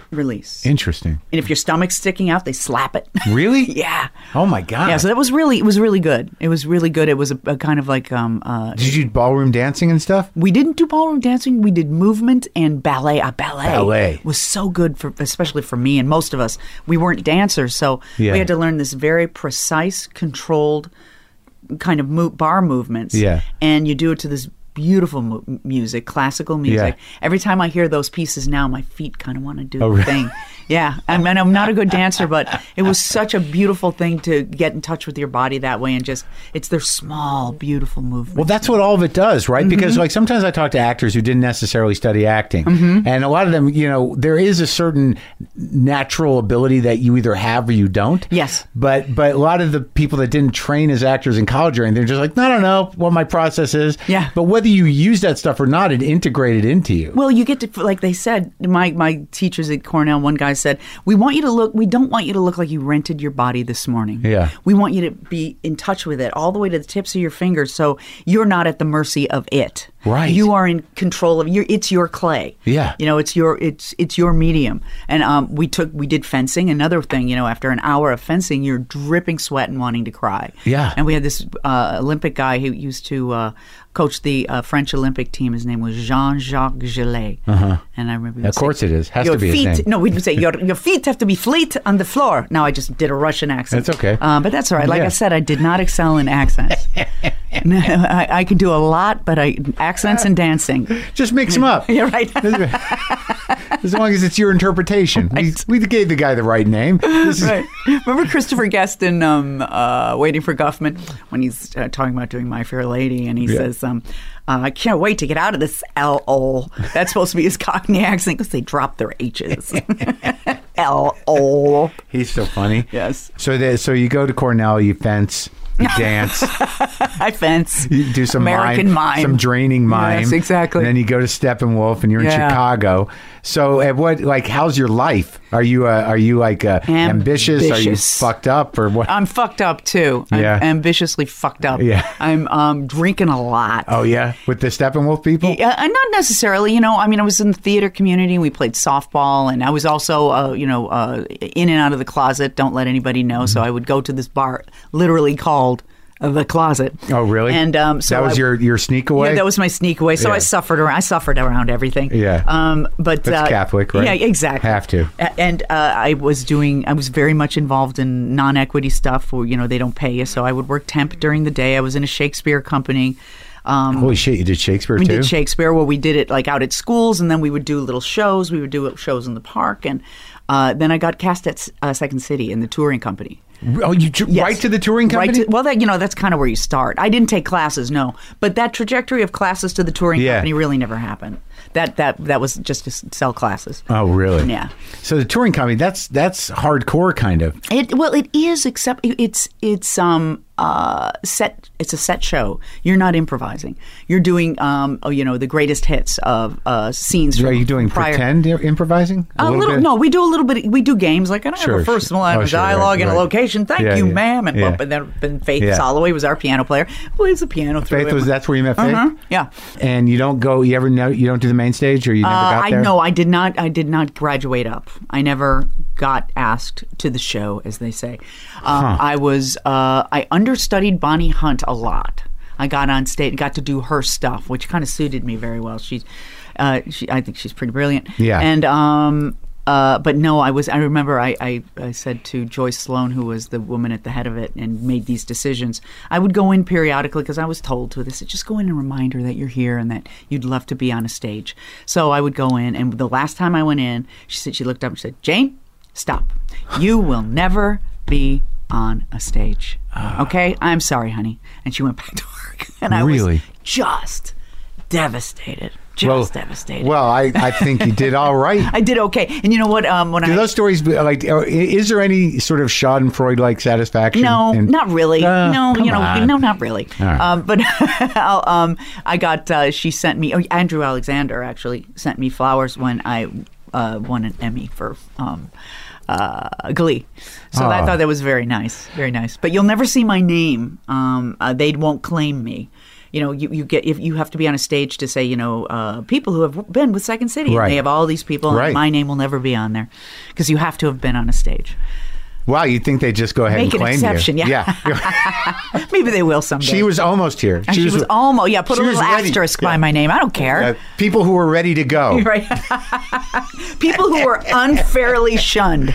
release. Interesting. And if your stomach's sticking out, they slap it. Really? Yeah. Oh my God. Yeah, so it was really good. It was really good. It was a kind of like Did you do ballroom dancing and stuff? we didn't do ballroom dancing. We did movement and ballet. Ballet was so good for, especially for me and most of us. We weren't dancers, so Yeah. we had to learn this very precise, controlled kind of bar movements. Yeah. And you do it to this beautiful music, classical music. Yeah. Every time I hear those pieces now, my feet kind of want to do Oh, the really? thing. Yeah, I mean, I'm not a good dancer, but it was such a beautiful thing to get in touch with your body that way, and just it's their small, beautiful movements. Well, that's what all of it does, right? Because Mm-hmm. like sometimes I talk to actors who didn't necessarily study acting, and a lot of them, there is a certain natural ability that you either have or you don't. Yes. But a lot of the people that didn't train as actors in college or anything, they're just like, I don't know what my process is. Yeah. But whether you use that stuff or not, it integrated into you. Well, you get to, like they said, my teachers at Cornell, one guy said, we don't want you to look like you rented your body this morning. Yeah. We want you to be in touch with it all the way to the tips of your fingers, so you're not at the mercy of it. Right. You are in control of it's your clay. Yeah. It's your medium. And we did fencing, another thing, after an hour of fencing, you're dripping sweat and wanting to cry. Yeah. And we had this Olympic guy who used to coach the French Olympic team. His name was Jean-Jacques Gillet. And I remember Of course it is. Has to be his name. No, we would say your feet have to be flat on the floor. Now I just did a Russian accent. That's okay. But that's all right. Like Yeah. I said, I did not excel in accents. I could do a lot, but accents and dancing. Just mix them up. You're right. As long as it's your interpretation. We gave the guy the right name. This is- Right. Remember Christopher Guest in Waiting for Guffman when he's talking about doing My Fair Lady, and he says, I can't wait to get out of this L.O. That's supposed to be his Cockney accent because they drop their H's. L.O. He's so funny. Yes. So you go to Cornell, you fence, you dance, I fence. you do some American mime. some draining mime. Yes, exactly. And then you go to Steppenwolf, and you're in Yeah. Chicago. So, how's your life? Are you ambitious? Are you Ambitious. fucked up or what? I'm fucked up too. Yeah. I'm ambitiously fucked up. Yeah. I'm drinking a lot. Oh yeah, with the Steppenwolf people. Not necessarily, I was in the theater community. We played softball, and I was also, in and out of the closet. Don't let anybody know. So I would go to this bar, literally called The Closet. Oh really? And so that was your sneak away. Yeah, that was my sneak away. So Yeah. I suffered around everything. Yeah. But That's Catholic, right? Yeah, exactly. Have to. And I was very much involved in non-equity stuff where, they don't pay you. So I would work temp during the day. I was in a Shakespeare company. Holy shit! You did Shakespeare We too. did Shakespeare. Well, we did it like out at schools, and then we would do little shows. We would do shows in the park, and then I got cast at Second City in the touring company. Oh, you Yes. right to the touring company? Well, that's kind of where you start. I didn't take classes, no, but that trajectory of classes to the touring Yeah. company really never happened. That was just to sell classes. Oh, really? Yeah. So the touring company, that's hardcore kind of. It is, except it's set. It's a set show. You're not improvising. You're doing the greatest hits of scenes. Are you doing prior. pretend improvising? A little bit? No, we do a little bit. We do games like I have Sure, a first sure. line Oh, of sure, dialogue right, and a right. location. Thank Yeah, you, yeah, ma'am. And, yeah. then Faith Yeah. Soloway was our piano player. Plays the piano through Faith it. that's where you met Faith? Yeah. And you don't go. You ever know? You don't do the main stage, or you never got there? I did not. I did not graduate up. I never got asked to the show, as they say. I was. I understudied Bonnie Hunt a lot. I got on stage, got to do her stuff, which kind of suited me very well. I think she's pretty brilliant. Yeah. And but no, I remember I said to Joyce Sloan, who was the woman at the head of it and made these decisions, I would go in periodically because I was told to. They said, just go in and remind her that you're here and that you'd love to be on a stage. So I would go in, and the last time I went in, she looked up and said, Jane, stop. You will never be on a stage. Okay? I'm sorry, honey. And she went back to work. And I Really? was just devastated. Devastated. Well, I think you did all right. I did okay. And you know what? Do those stories is there any sort of Schadenfreude-like satisfaction? No, not really. No, come on. no, not really. All right. But I got. She sent me. Andrew Alexander actually sent me flowers when I won an Emmy for Glee. So I thought that was very nice, very nice. But you'll never see my name. They won't claim me. you have to be on a stage to say, people who have been with Second City. Right. And they have all these people, and Right. my name will never be on there because you have to have been on a stage. Wow, you'd think they'd just go ahead Make and an claim exception, you. yeah. Maybe they will someday. She was almost here. She was almost, put she a was little ready. asterisk by Yeah. my name. I don't care. People who were ready to go. Right. People who were unfairly shunned.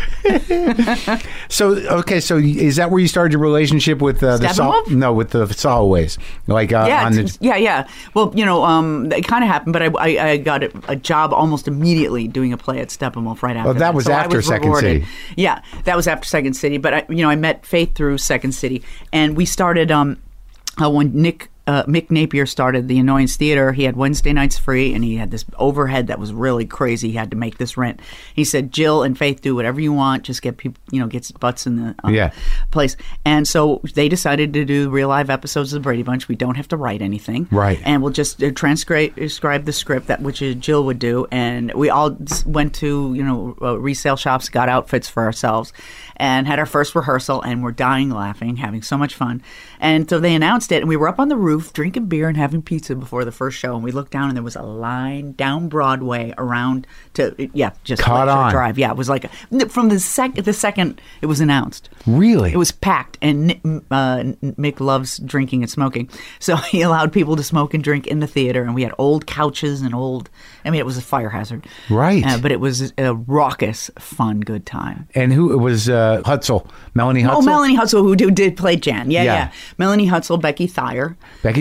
So is that where you started your relationship with the Steppenwolf? with the Solways? Like Yeah. Well, it kind of happened, but I got a job almost immediately doing a play at Steppenwolf right after. Oh, that was So I after Second rewarded. City. Yeah, that was after Second City. But I met Faith through Second City, and we started when Mick Napier started the Annoyance Theater. He had Wednesday nights free, and he had this overhead that was really crazy. He had to make this rent. He said, "Jill and Faith, do whatever you want. Just get people, get butts in the place." And so they decided to do real live episodes of the Brady Bunch. We don't have to write anything, right? And we'll just transcribe the script which Jill would do, and we all went to resale shops, got outfits for ourselves, and had our first rehearsal, and we're dying laughing, having so much fun. And so they announced it, and we were up on the roof drinking beer and having pizza before the first show, and we looked down, and there was a line down Broadway around to just Caught Lakeshore on. Drive. Yeah, it was like from the second it was announced. Really? It was packed, and Mick loves drinking and smoking, so he allowed people to smoke and drink in the theater, and we had old couches and it was a fire hazard. Right. But it was a raucous, fun, good time. And who it was? Hutzel, Melanie Hutzel. Oh, Melanie Hutzel, who did play Jan. Yeah. Melanie Hutzel, Becky Thayer,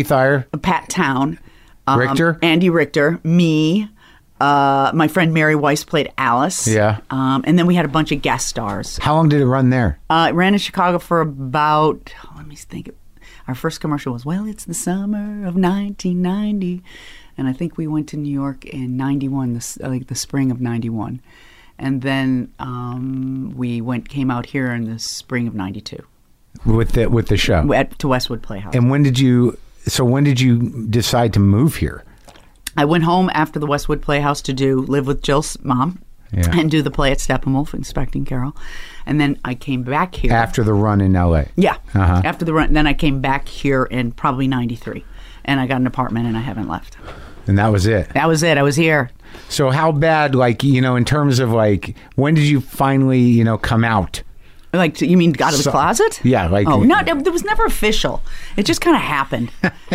Pat Town, Richter, Andy Richter, me. My friend Mary Weiss played Alice. Yeah. And then we had a bunch of guest stars. How long did it run there? It ran in Chicago for about, let me think. Our first commercial was, well, it's the summer of 1990. And I think we went to New York in 91, the spring of 91. And then we came out here in the spring of 92. With the show? To Westwood Playhouse. And when did you decide to move here? I went home after the Westwood Playhouse to live with Jill's mom and do the play at Steppenwolf, Inspecting Carol. And then I came back here. After the run in L.A.? Yeah. Uh-huh. After the run. Then I came back here in probably 93. And I got an apartment, and I haven't left. And that was it? That was it. I was here. So how bad, in terms of, when did you finally, come out? You mean out of the closet? Yeah. It was never official. It just kind of happened.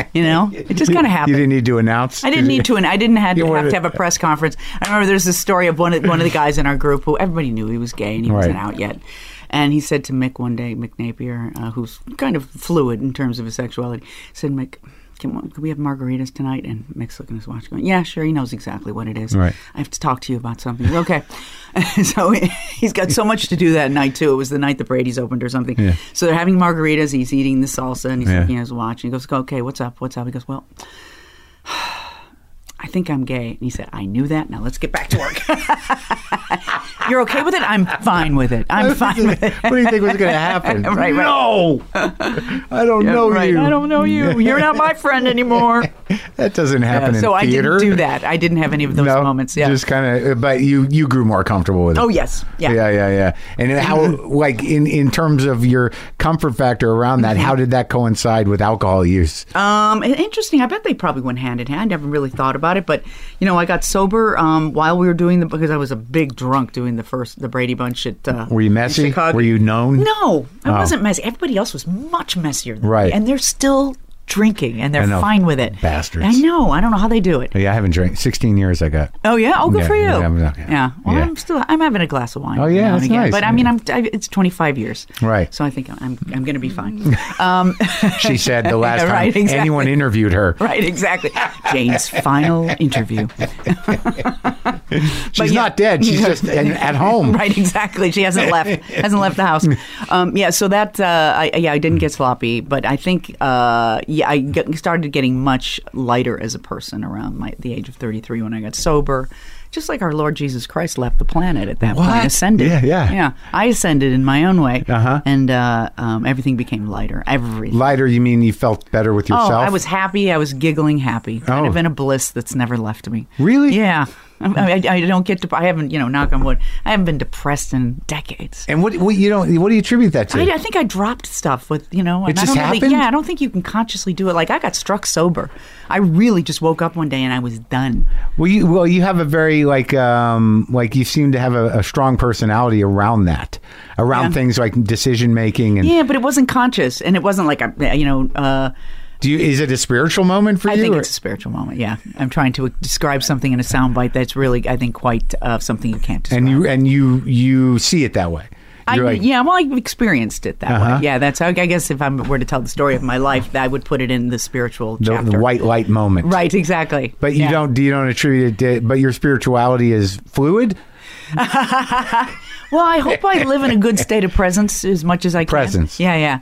It just kind of happened. You didn't need to announce? I didn't need to. I didn't have to have a press conference. I remember there's this story of one of the guys in our group who everybody knew he was gay and he wasn't out yet. And he said to Mick one day, Mick Napier, who's kind of fluid in terms of his sexuality, said, Mick, can we have margaritas tonight? And Mick's looking at his watch going, yeah, sure. He knows exactly what it is. Right. I have to talk to you about something. Okay. So he's got so much to do that night, too. It was the night the Brady's opened or something. Yeah. So they're having margaritas. He's eating the salsa, and he's looking at his watch. And he goes, okay, what's up? He goes, well, I think I'm gay. And he said, I knew that. Now let's get back to work. You're okay with it? I'm fine with it. I'm fine with it. What do you think was going to happen? Right. No! I don't know you. I don't know you. You're not my friend anymore. That doesn't happen in so theater. I didn't do that. I didn't have any of those moments. Yeah. Just kind of, but you grew more comfortable with it. Oh, yes. Yeah. Yeah. And how, in terms of your comfort factor around that, how did that coincide with alcohol use? Interesting. I bet they probably went hand in hand. I never really thought about it, but I got sober while we were doing because I was a big drunk doing the Brady Bunch at Were you messy? Chicago. Were you known? No, I wasn't messy. Everybody else was much messier than me. And they're still drinking, and they're fine with it. Bastards. I know. I don't know how they do it. Yeah, I haven't drank 16 years. I got. Oh yeah. Oh, good for you. Yeah. Well, I'm having a glass of wine. Oh yeah, that's nice. But I mean, it's 25 years. Right. So I think I'm going to be fine. She said the last time anyone interviewed her. Right. Exactly. Jane's final interview. She's not dead. She's just at home. Right. Exactly. She hasn't left. The house. So that I didn't get sloppy, but I think I started getting much lighter as a person around the age of 33 when I got sober. Just like our Lord Jesus Christ left the planet at that point, ascended. Yeah. I ascended in my own way, and everything became lighter. Everything. Lighter? You mean you felt better with yourself? Oh, I was happy. I was giggling happy. Kind of in a bliss that's never left me. Really? Yeah. I don't get I haven't, knock on wood, I haven't been depressed in decades. And what do you attribute that to? I think I dropped stuff with, and It just I don't happened? Really, I don't think you can consciously do it. Like, I got struck sober. I really just woke up one day and I was done. Well, you have a very like you seem to have a strong personality around that, around things like decision making and. Yeah, but it wasn't conscious, and it wasn't like Is it a spiritual moment for you? I think it's a spiritual moment. Yeah, I'm trying to describe something in a soundbite that's really, I think, quite something you can't describe. And you see it that way. I've experienced it that way. Yeah, that's how, I guess if I were to tell the story of my life, I would put it in the spiritual chapter. The white light moment. Right, exactly. But you don't attribute it to, but your spirituality is fluid? Well, I hope I live in a good state of presence as much as I can. Presence. Yeah.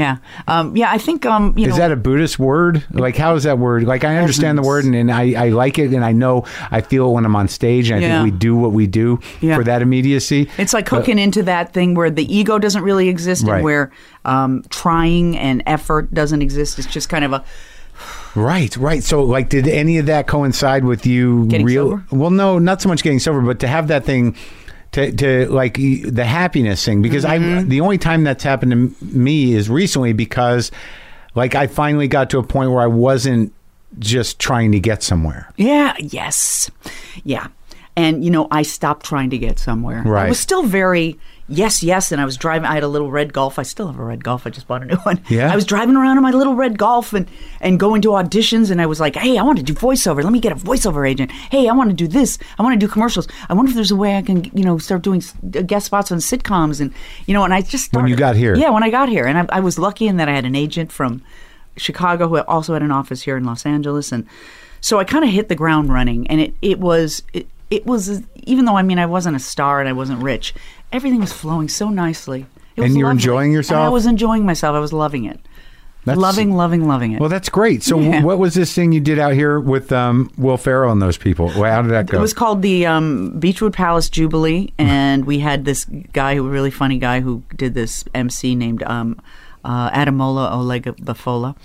I think, Is that a Buddhist word? Like, how is that word? Like, I understand the word and I like it, and I know I feel it when I'm on stage, and I think we do what we do for that immediacy. It's like hooking into that thing where the ego doesn't really exist, and where trying and effort doesn't exist. It's just kind of a... Right. So, like, did any of that coincide with you? Getting sober? Well, no, not so much getting sober, but to have that thing, to like the happiness thing. Because the only time that's happened to me is recently, because, like, I finally got to a point where I wasn't just trying to get somewhere. Yeah. Yes. Yeah. And, I stopped trying to get somewhere. Right. I was still very yes. And I was driving. I had a little red Golf. I still have a red Golf. I just bought a new one. Yeah. I was driving around in my little red Golf and going to auditions. And I was like, hey, I want to do voiceover. Let me get a voiceover agent. Hey, I want to do this. I want to do commercials. I wonder if there's a way I can, start doing guest spots on sitcoms. And, and I just started. When you got here. Yeah, when I got here. And I was lucky in that I had an agent from Chicago who also had an office here in Los Angeles. And so I kind of hit the ground running. And it was, even though, I wasn't a star and I wasn't rich, everything was flowing so nicely. It was and you're lovely. enjoying yourself? And I was enjoying myself. I was loving it. Loving it. Well, that's great. So what was this thing you did out here with Will Ferrell and those people? How did that go? It was called the Beechwood Palace Jubilee, and we had this guy, a really funny guy, who did this MC named Adamola Olegabafola.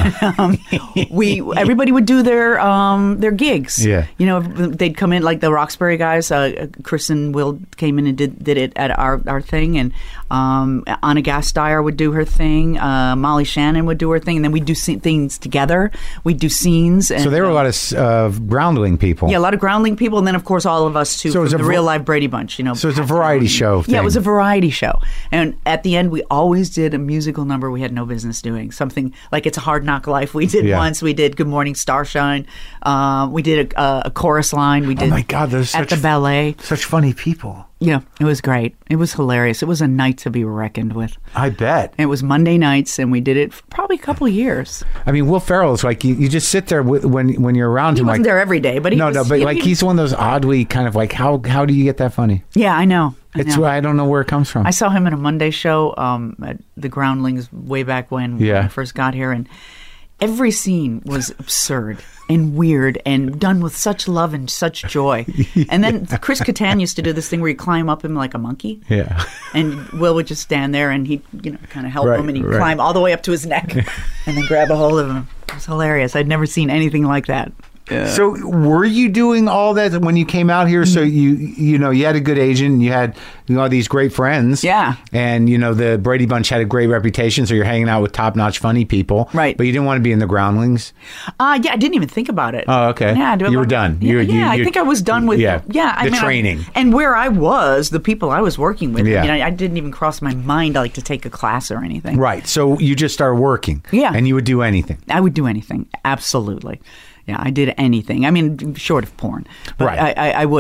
Everybody would do their gigs. Yeah. They'd come in, like the Roxbury guys. Chris and Will came in and did it at our thing, and Anna Gasteyer would do her thing. Molly Shannon would do her thing, and then we'd do things together. We'd do scenes. And, so there were a lot of groundling people. Yeah, a lot of groundling people, and then of course all of us too, from the Real Live Brady Bunch. So it's a variety show thing. Yeah, it was a variety show, and at the end we always did a musical number we had no business doing. Something like It's a Hard Knock Life. We did once. We did Good Morning Starshine. We did a chorus line. We did. Oh my God, those at the ballet. Such funny people. Yeah, it was great. It was hilarious. It was a night to be reckoned with. I bet. It was Monday nights, and we did it for probably a couple of years. Will Ferrell is like, you just sit there when you're around him. He wasn't there every day, but he's one of those oddly kind of like, how do you get that funny? Yeah, I know. I don't know where it comes from. I saw him in a Monday show at the Groundlings way back when I first got here, and every scene was absurd and weird and done with such love and such joy. And then Chris Kattan used to do this thing where you climb up him like a monkey. Yeah. And Will would just stand there and he'd, kind of help him, and he'd climb all the way up to his neck and then grab a hold of him. It was hilarious. I'd never seen anything like that. So were you doing all that when you came out here? So you had a good agent, and you had these great friends. Yeah. And the Brady Bunch had a great reputation, so you're hanging out with top-notch funny people. Right. But you didn't want to be in the Groundlings? I didn't even think about it. Oh, okay. Yeah, you were done. I think I was done with the training. And where I was, the people I was working with, Yeah. I didn't even cross my mind to take a class or anything. Right. So you just started working. Yeah. And you would do anything. I would do anything. Absolutely. Yeah, I did anything. Short of porn. But right. I would.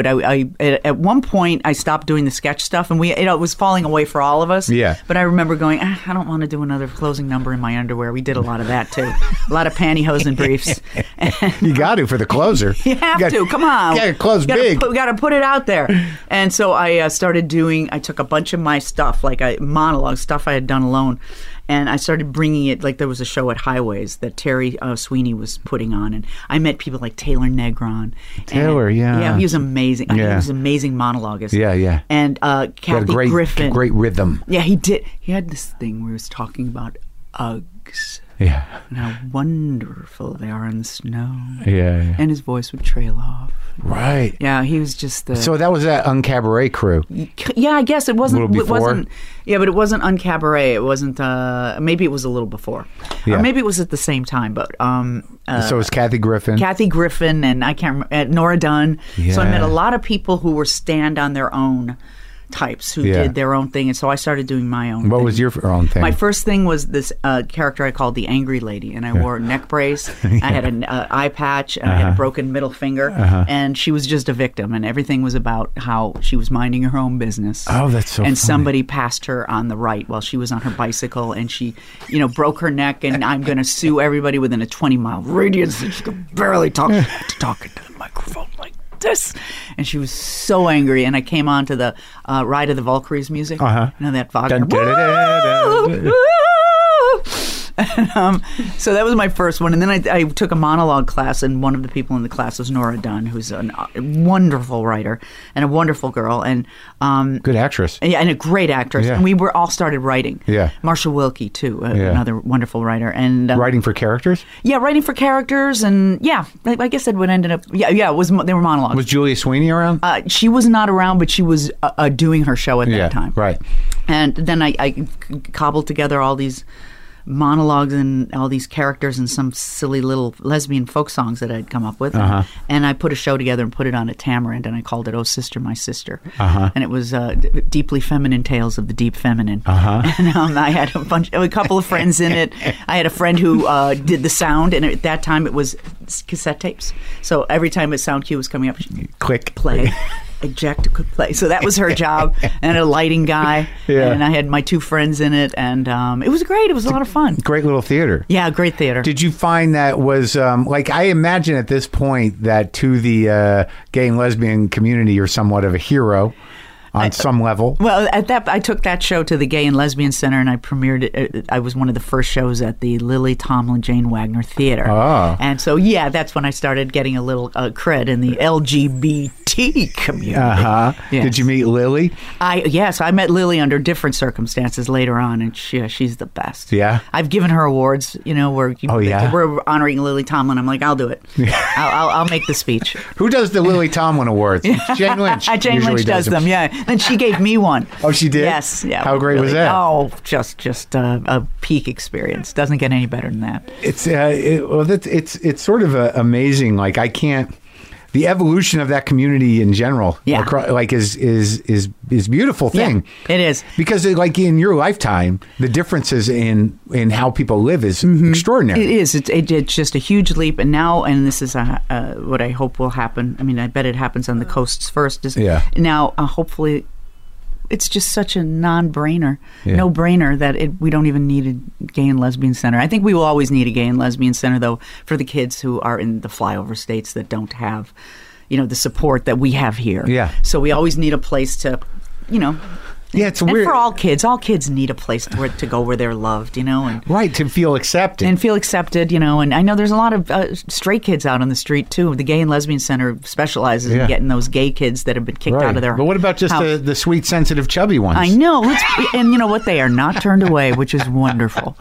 At one point, I stopped doing the sketch stuff, and it was falling away for all of us. Yeah. But I remember going, I don't want to do another closing number in my underwear. We did a lot of that, too. A lot of pantyhose and briefs. You got to for the closer. You have to. Come on. You got to close big. We got to put it out there. And so I started I took a bunch of my stuff, like a monologue, stuff I had done alone, and I started bringing it, like there was a show at Highways that Terry Sweeney was putting on, and I met people like Taylor Negron. Taylor, Yeah, he was amazing. Yeah. He was an amazing monologuist. Yeah. And Kathy Griffin. Great rhythm. Yeah, he did. He had this thing where he was talking about Uggs. Yeah. And how wonderful they are in the snow. Yeah. And his voice would trail off. Right. Yeah, he was just the... So that was that Uncabaret crew. Yeah, I guess it wasn't... A little before? It wasn't, yeah, but it wasn't Uncabaret. It wasn't... maybe it was a little before. Yeah. Or maybe it was at the same time, but... So it was Kathy Griffin. Kathy Griffin and I can't remember... Nora Dunn. Yeah. So I met a lot of people who were stand on their own types who did their own thing, and so I started doing my own What thing. was your own thing? My first thing was this character I called the Angry Lady, and I wore a neck brace. I had an eye patch, and I had a broken middle finger, and she was just a victim, and everything was about how she was minding her own business. Oh, that's so And funny. somebody passed her on the right while she was on her bicycle, and she, broke her neck, and I'm going to sue everybody within a 20-mile radius, and she could barely talk. I had to talk into the microphone like this, and she was so angry. And I came on to the Ride of the Valkyries music. That Wagner. Dun, dun, dun, dun, dun. And, so that was my first one, and then I took a monologue class, and one of the people in the class was Nora Dunn, who's a wonderful writer and a wonderful girl, and Good actress. yeah, and a great actress. Yeah. And we were all started writing. Yeah. Marsha Wilkie too, another wonderful writer, and Writing for characters? yeah, writing for characters, and yeah, I guess that would ended up. Yeah, it was they were monologues. Was Julia Sweeney around? She was not around, but she was doing her show at that time. Right. And then I cobbled together all these monologues and all these characters and some silly little lesbian folk songs that I'd come up with. And I put a show together and put it on at Tamarind, and I called it Oh Sister, My Sister. And it was deeply feminine tales of the deep feminine. And I had a couple of friends in it. I had a friend who did the sound, and at that time it was cassette tapes. So every time a sound cue was coming up, Click. play. Eject, could play. So that was her job, and a lighting guy. Yeah. And I had my two friends in it, and it was great. It was a lot of fun. Great little theater. Yeah, great theater. Did you find that was like, I imagine at this point that to the gay and lesbian community, you're somewhat of a hero on some level? Well, I took that show to the Gay and Lesbian Center, and I premiered it. I was one of the first shows at the Lily Tomlin Jane Wagner Theater. Oh. And so, yeah, that's when I started getting a little cred in the LGBT community. Yes. Did you meet Lily? Yes, I met Lily under different circumstances later on, and she's the best. Yeah? I've given her awards, where we're honoring Lily Tomlin. I'm like, I'll do it. I'll make the speech. Who does the Lily Tomlin Awards? Jane Lynch. Jane usually Lynch does them, yeah. And she gave me one. Oh, she did? Yes. Yeah. How great was that? Oh, just a peak experience. Doesn't get any better than that. It's sort of amazing. Like, I can't. The evolution of that community in general, is a beautiful thing. Yeah, it is, because like in your lifetime, the differences in how people live is extraordinary. It is. It's just a huge leap, and this is what I hope will happen. I mean, I bet it happens on the coasts first. Now, hopefully. It's just such a no-brainer that we don't even need a gay and lesbian center. I think we will always need a gay and lesbian center, though, for the kids who are in the flyover states that don't have, the support that we have here. Yeah. So we always need a place to, Yeah, it's and weird. for all kids need a place to go where they're loved, and right, to feel accepted. And feel accepted, and I know there's a lot of straight kids out on the street too. The Gay and Lesbian Center specializes in getting those gay kids that have been kicked out of their house. But what about just the sweet, sensitive, chubby ones? I know, and you know what? They are not turned away, which is wonderful.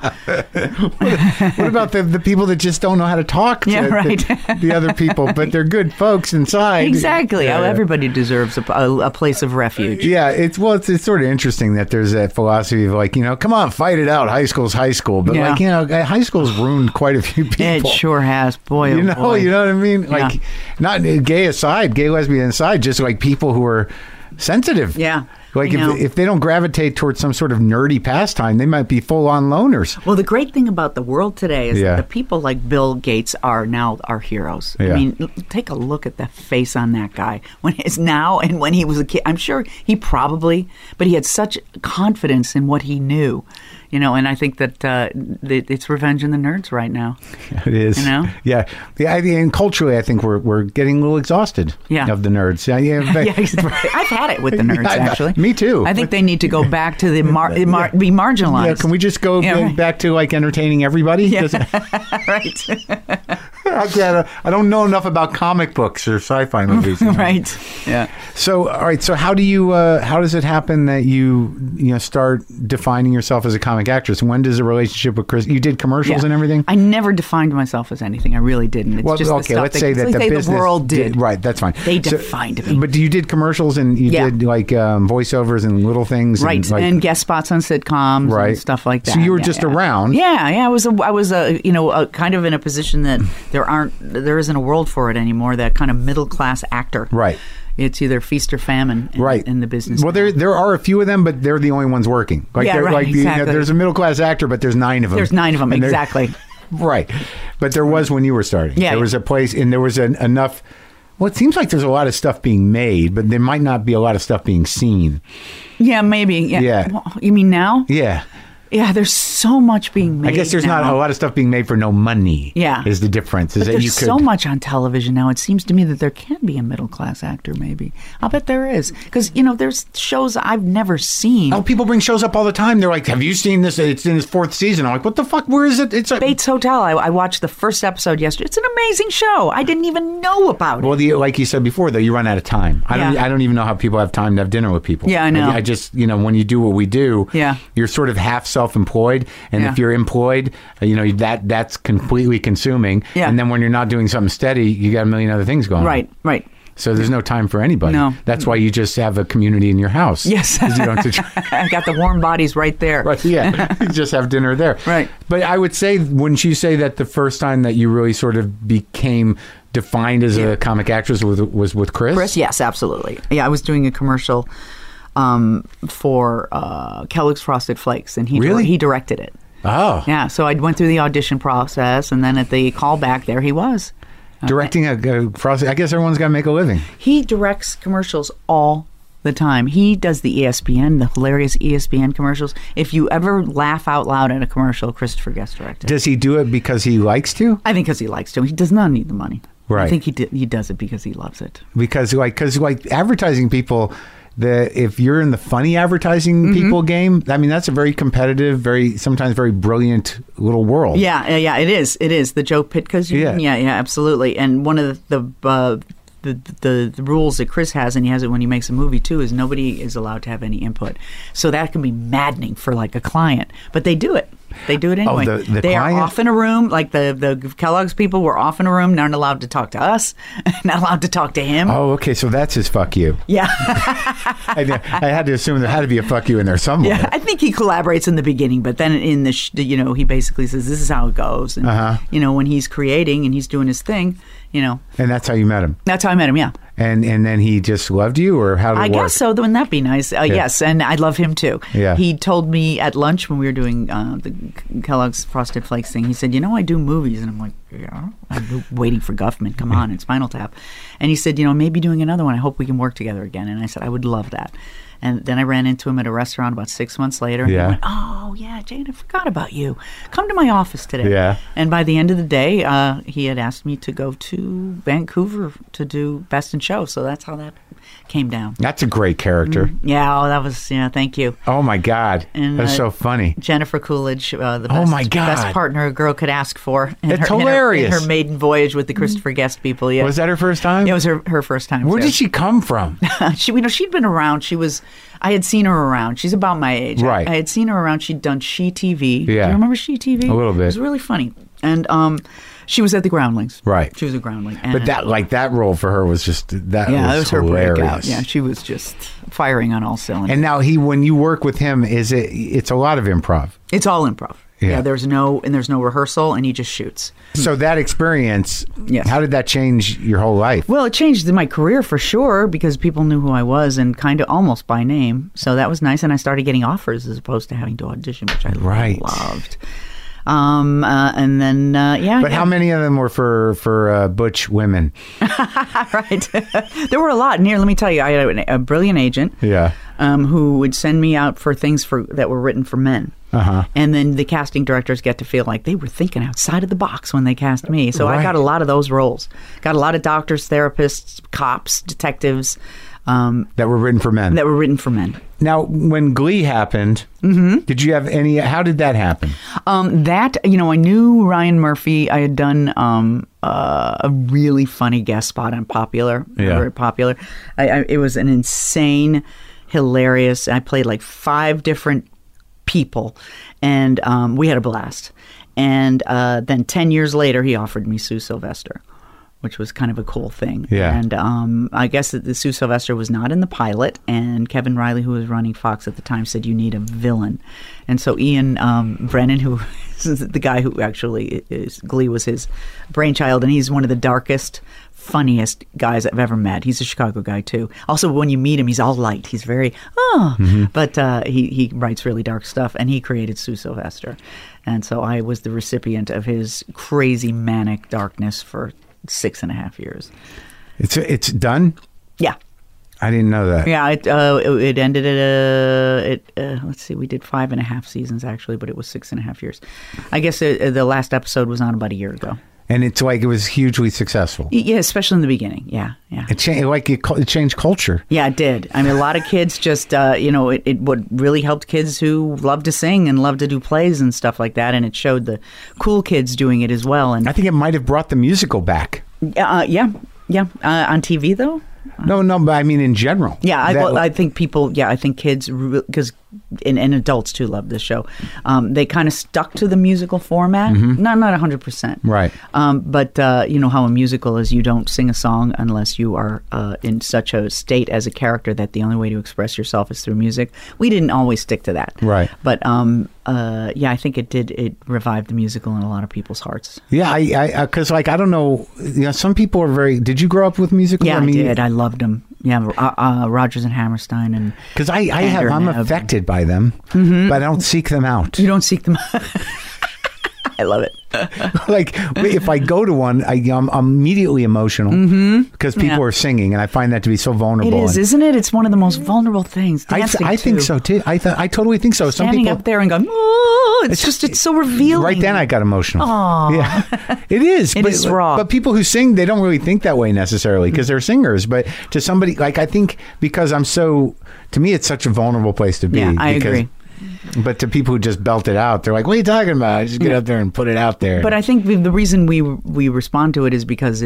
What about the people that just don't know how to talk to the other people, but they're good folks inside? Exactly. Everybody deserves a place of refuge. Yeah, it's sort of interesting that there's that philosophy of like, come on, fight it out. High school's high school, but high school's ruined quite a few people. It sure has, boy. You know what I mean? Yeah. Like, not gay lesbian aside, just like people who are sensitive. Yeah. Like if they don't gravitate towards some sort of nerdy pastime, they might be full-on loners. Well, the great thing about the world today is that the people like Bill Gates are now our heroes. Yeah. I mean, take a look at the face on that guy when it's now and when he was a kid. I'm sure but he had such confidence in what he knew. And I think that it's revenge in the nerds right now. It is. Yeah. And culturally, I think we're getting a little exhausted of the nerds. Exactly. I've had it with the nerds, actually. Me too. I think they need to go back to be marginalized. Yeah, can we just go back to like entertaining everybody? Yeah. Right. I don't know enough about comic books or sci-fi movies. Right. Yeah. So, all right. So, how does it happen that you start defining yourself as a comic actress? When does the relationship with Chris? You did commercials and everything. I never defined myself as anything. I really didn't. It's just okay. The Let's say that the business world did. Right. That's fine. They defined me. But you did commercials and you did like voiceovers and little things, right? And guest spots on sitcoms, right? And stuff like that. So you were just around. Yeah. I was kind of in a position that there isn't a world for it anymore. That kind of middle class actor. Right. It's either feast or famine in the business. Well, there are a few of them, but they're the only ones working. Exactly. There's a middle class actor, but there's 9 of them. There's 9 of them, exactly. Right. But there was when you were starting. Yeah. There was a place, and there was enough. Well, it seems like there's a lot of stuff being made, but there might not be a lot of stuff being seen. Yeah, maybe. Yeah. Well, you mean now? Yeah. Yeah, there's so much being made. I guess there's now. not a lot of stuff being made for no money. Yeah, is the difference. But there's so much on television now. It seems to me that there can be a middle class actor. Maybe I'll bet there is, because there's shows I've never seen. Oh, people bring shows up all the time. They're like, "Have you seen this? It's in its 4th season." I'm like, "What the fuck? Where is it?" It's Bates Hotel. I watched the first episode yesterday. It's an amazing show. I didn't even know about it. Well, like you said before, though, you run out of time. I don't even know how people have time to have dinner with people. Yeah, I know. I just when you do what we do, you're sort of half self-employed. And if you're employed, that's completely consuming. Yeah. And then when you're not doing something steady, you got a million other things going on. Right. So there's no time for anybody. No. That's why you just have a community in your house. Yes. You don't have to I got the warm bodies right there. Right, yeah. You just have dinner there. Right. But I would say, wouldn't you say that the first time that you really sort of became defined as a comic actress was with Chris? Chris, yes, absolutely. Yeah, I was doing a commercial for Kellogg's Frosted Flakes, and he directed it. Oh. Yeah, so I went through the audition process, and then at the callback, there he was. Directing a Frosted... I guess everyone's got to make a living. He directs commercials all the time. He does the the hilarious ESPN commercials. If you ever laugh out loud at a commercial, Christopher Guest directed. Does he do it because he likes to? I think because he likes to. He does not need the money. Right. I think he does it because he loves it. Because advertising people... if you're in the funny advertising people game, I mean, that's a very competitive, sometimes very brilliant little world. Yeah, it is. It is the Joe Pitkas. Yeah, absolutely. And one of the rules that Chris has, and he has it when he makes a movie too, is nobody is allowed to have any input. So that can be maddening for like a client, but they do it. They do it anyway. Oh, the they client? are off in a room, like the Kellogg's people were off in a room, not allowed to talk to us, not allowed to talk to him. Oh, okay, so that's his fuck you. Yeah. I had to assume there had to be a fuck you in there somewhere. Yeah, I think he collaborates in the beginning, but then in the he basically says this is how it goes, and when he's creating and he's doing his thing, And that's how you met him. That's how I met him. Yeah. And then he just loved you, or how did it work? I guess so. Wouldn't that be nice? Yes, and I love him too. Yeah. He told me at lunch when we were doing the Kellogg's Frosted Flakes thing. He said, I do movies, and I'm like, yeah, I'm waiting for Guffman. Come on, it's Spinal Tap. And he said, maybe doing another one. I hope we can work together again. And I said, I would love that. And then I ran into him at a restaurant about 6 months later. And he went, oh, yeah, Jane, I forgot about you. Come to my office today. Yeah. And by the end of the day, he had asked me to go to Vancouver to do Best in Show. So that's how that came down. That's a great character. Yeah, that was, thank you. Oh, my God. And, that's so funny. Jennifer Coolidge, the best partner a girl could ask for. It's hilarious. In her maiden voyage with the Christopher Guest people. Yeah. Was that her first time? Yeah, it was her first time. Where did she come from? She'd been around. I had seen her around. She's about my age. Right. I had seen her around. She'd done She TV. Yeah. Do you remember She TV? A little bit. It was really funny. And she was at the Groundlings. Right. She was a Groundling. But that role for her was just that was her hilarious. breakout. Yeah, she was just firing on all cylinders. And now when you work with him, it's a lot of improv. It's all improv. Yeah. There's no rehearsal, and he just shoots. So that experience, yes. How did that change your whole life? Well, it changed my career for sure, because people knew who I was, and kind of almost by name. So that was nice, and I started getting offers as opposed to having to audition, which I loved. And then, But how many of them were for butch women? Right. There were a lot. Let me tell you, I had a brilliant agent. Yeah. Who would send me out for things that were written for men. And then the casting directors get to feel like they were thinking outside of the box when they cast me. So I Right. got a lot of those roles. Got a lot of doctors, therapists, cops, detectives That were written for men. that were written for men. Now, when Glee happened, did you have any? How did that happen? That, I knew Ryan Murphy. I had done a really funny guest spot on Popular. Yeah. Very Popular. It was an insane, hilarious. I played like 5 different people, and we had a blast. And then 10 years later, he offered me Sue Sylvester, which was kind of a cool thing. Yeah. And I guess that the Sue Sylvester was not in the pilot, and Kevin Riley, who was running Fox at the time, said, you need a villain. And so Ian Brennan, who is the guy who actually is Glee was his brainchild, and he's one of the darkest, funniest guys I've ever met. He's a Chicago guy too. Also, when you meet him, he's all light. He's very but he writes really dark stuff, and he created Sue Sylvester, and so I was the recipient of his crazy manic darkness for 6.5 years. It's done. Yeah. I didn't know that. Yeah, it ended at let's see, we did 5.5 seasons actually, but it was 6.5 years. I guess the last episode was on about a year ago. And it's like it was hugely successful. Yeah, especially in the beginning. Yeah. It changed, it changed culture. Yeah, it did. I mean, a lot of kids just, it what really helped kids who love to sing and love to do plays and stuff like that, and it showed the cool kids doing it as well. And I think it might have brought the musical back. yeah. On TV though. No, but I mean in general. Yeah, I think people. Yeah, I think kids, because and adults too love this show. They kind of stuck to the musical format. Not 100%. Right. But you know how a musical is. You don't sing a song unless you are in such a state as a character that the only way to express yourself is through music. We didn't always stick to that. Right. But yeah, I think it did. It revived the musical in a lot of people's hearts. Yeah, I because I don't know. Some people are very. Did you grow up with musicals? Yeah, I did. I loved them. Yeah, Rodgers and Hammerstein, and because I'm affected by them, but I don't seek them out. You don't seek them out. I love it. Like if I go to one, I'm immediately emotional because people are singing, and I find that to be so vulnerable. It is, isn't it? It's one of the most vulnerable things. Dancing, I think so too. I totally think so. Some Standing people up there and going, oh, it's so revealing. Right then, I got emotional. Aww. Yeah, it is. It is raw. But people who sing, they don't really think that way necessarily because they're singers. But to somebody like I think because to me, it's such a vulnerable place to be. Yeah, I agree. But to people who just belt it out, they're like, what are you talking about? Just get up there and put it out there. But I think the reason we respond to it is because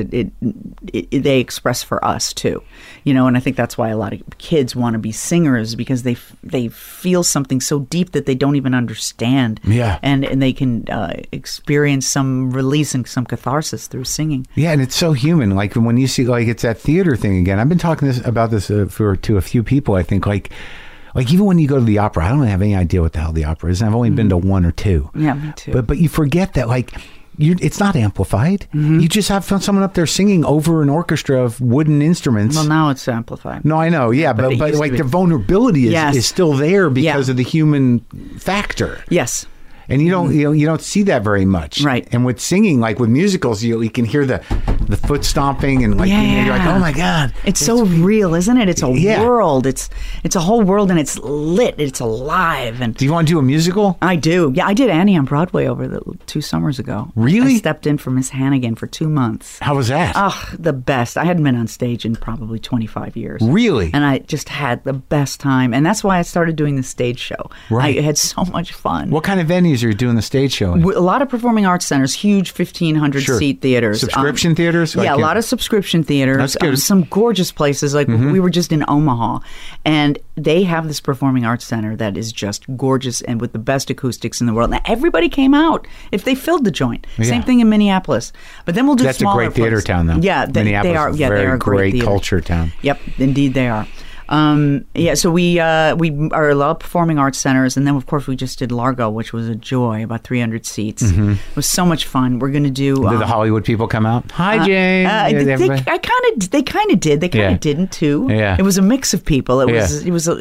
they express for us too, and I think that's why a lot of kids want to be singers because they feel something so deep that they don't even understand. Yeah. And they can experience some release and some catharsis through singing. Yeah, and it's so human. Like when you see, like it's that theater thing again. I've been talking about this to a few people. I think like even when you go to the opera, I don't have any idea what the hell the opera is. And I've only been to 1 or 2. Yeah, me too. But you forget that it's not amplified. You just have someone up there singing over an orchestra of wooden instruments. Well, now it's amplified. No, I know. Yeah, but like the vulnerability is still there because of the human factor. Yes. And you don't see that very much, right? And with singing, like with musicals, you can hear the foot stomping and you're like, oh my god, it's so real, isn't it? It's a world. It's a whole world, and it's lit. It's alive. And do you want to do a musical? I do. Yeah, I did Annie on Broadway over 2 summers ago. Really? I stepped in for Miss Hannigan for 2 months. How was that? Oh, the best. I hadn't been on stage in probably 25 years. Really? And I just had the best time, and that's why I started doing the stage show. Right. I had so much fun. What kind of venues are you doing the stage show in? A lot of performing arts centers, huge 1,500 seat theaters. Subscription theaters? Yeah, a lot of subscription theaters. That's good. Some gorgeous places. Like we were just in Omaha, and they have this performing arts center that is just gorgeous and with the best acoustics in the world. Now, everybody came out if they filled the joint. Yeah. Same thing in Minneapolis. But then we'll do That's smaller a great theater places. town, though. Yeah, Minneapolis they are. is Yeah, very they are a great theater. culture town. Yep, indeed they are. So we are a lot of performing arts centers, and then of course we just did Largo, which was a joy, about 300 seats. It was so much fun. We're going to do. Did the Hollywood people come out? Hi, Jane. They kind of did. They kind of didn't too. Yeah. It was a mix of people. It was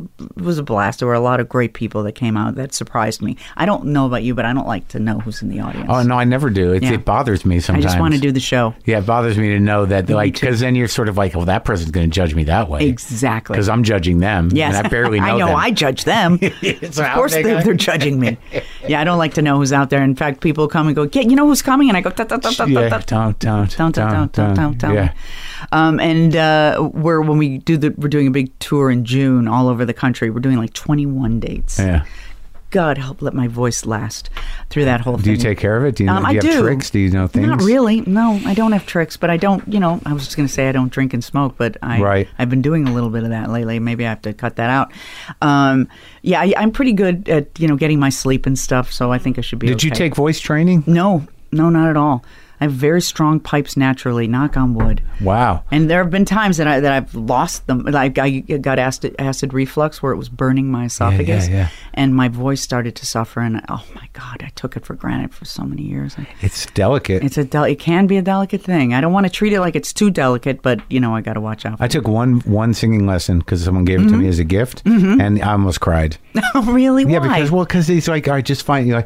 a blast. There were a lot of great people that came out. That surprised me. I don't know about you, but I don't like to know who's in the audience. Oh no, I never do. It bothers me sometimes. I just want to do the show. Yeah, it bothers me to know that, because then you're sort of like, well, that person's going to judge me that way. Exactly. Exactly. Because I'm judging them. Yes. And I barely know I know. them. I judge them. So Of how course big they're judging me. Yeah, I don't like to know who's out there. In fact, people come and go, "Yeah, you know who's coming?" And I go, Yeah, don't. Tell Yeah. me. And when we we're doing a big tour in June all over the country. We're doing like 21 dates. Yeah. God help let my voice last through that whole thing. Do you take care of it? Do you, do you have tricks? Do you know things? Not really. No, I don't have tricks, but I don't, I was just going to say I don't drink and smoke, but I've been doing a little bit of that lately. Maybe I have to cut that out. I'm pretty good at, getting my sleep and stuff, so I think I should be okay. Did you take voice training? No, not at all. I have very strong pipes naturally, knock on wood. Wow. And there have been times that I've lost them. Like I got acid reflux where it was burning my esophagus, and my voice started to suffer. And oh my God, I took it for granted for so many years. It's delicate. It can be a delicate thing. I don't want to treat it like it's too delicate, but I got to watch out. I took one singing lesson because someone gave it to me as a gift, and I almost cried. Oh, really? Yeah, Why? because he's like, I just find you like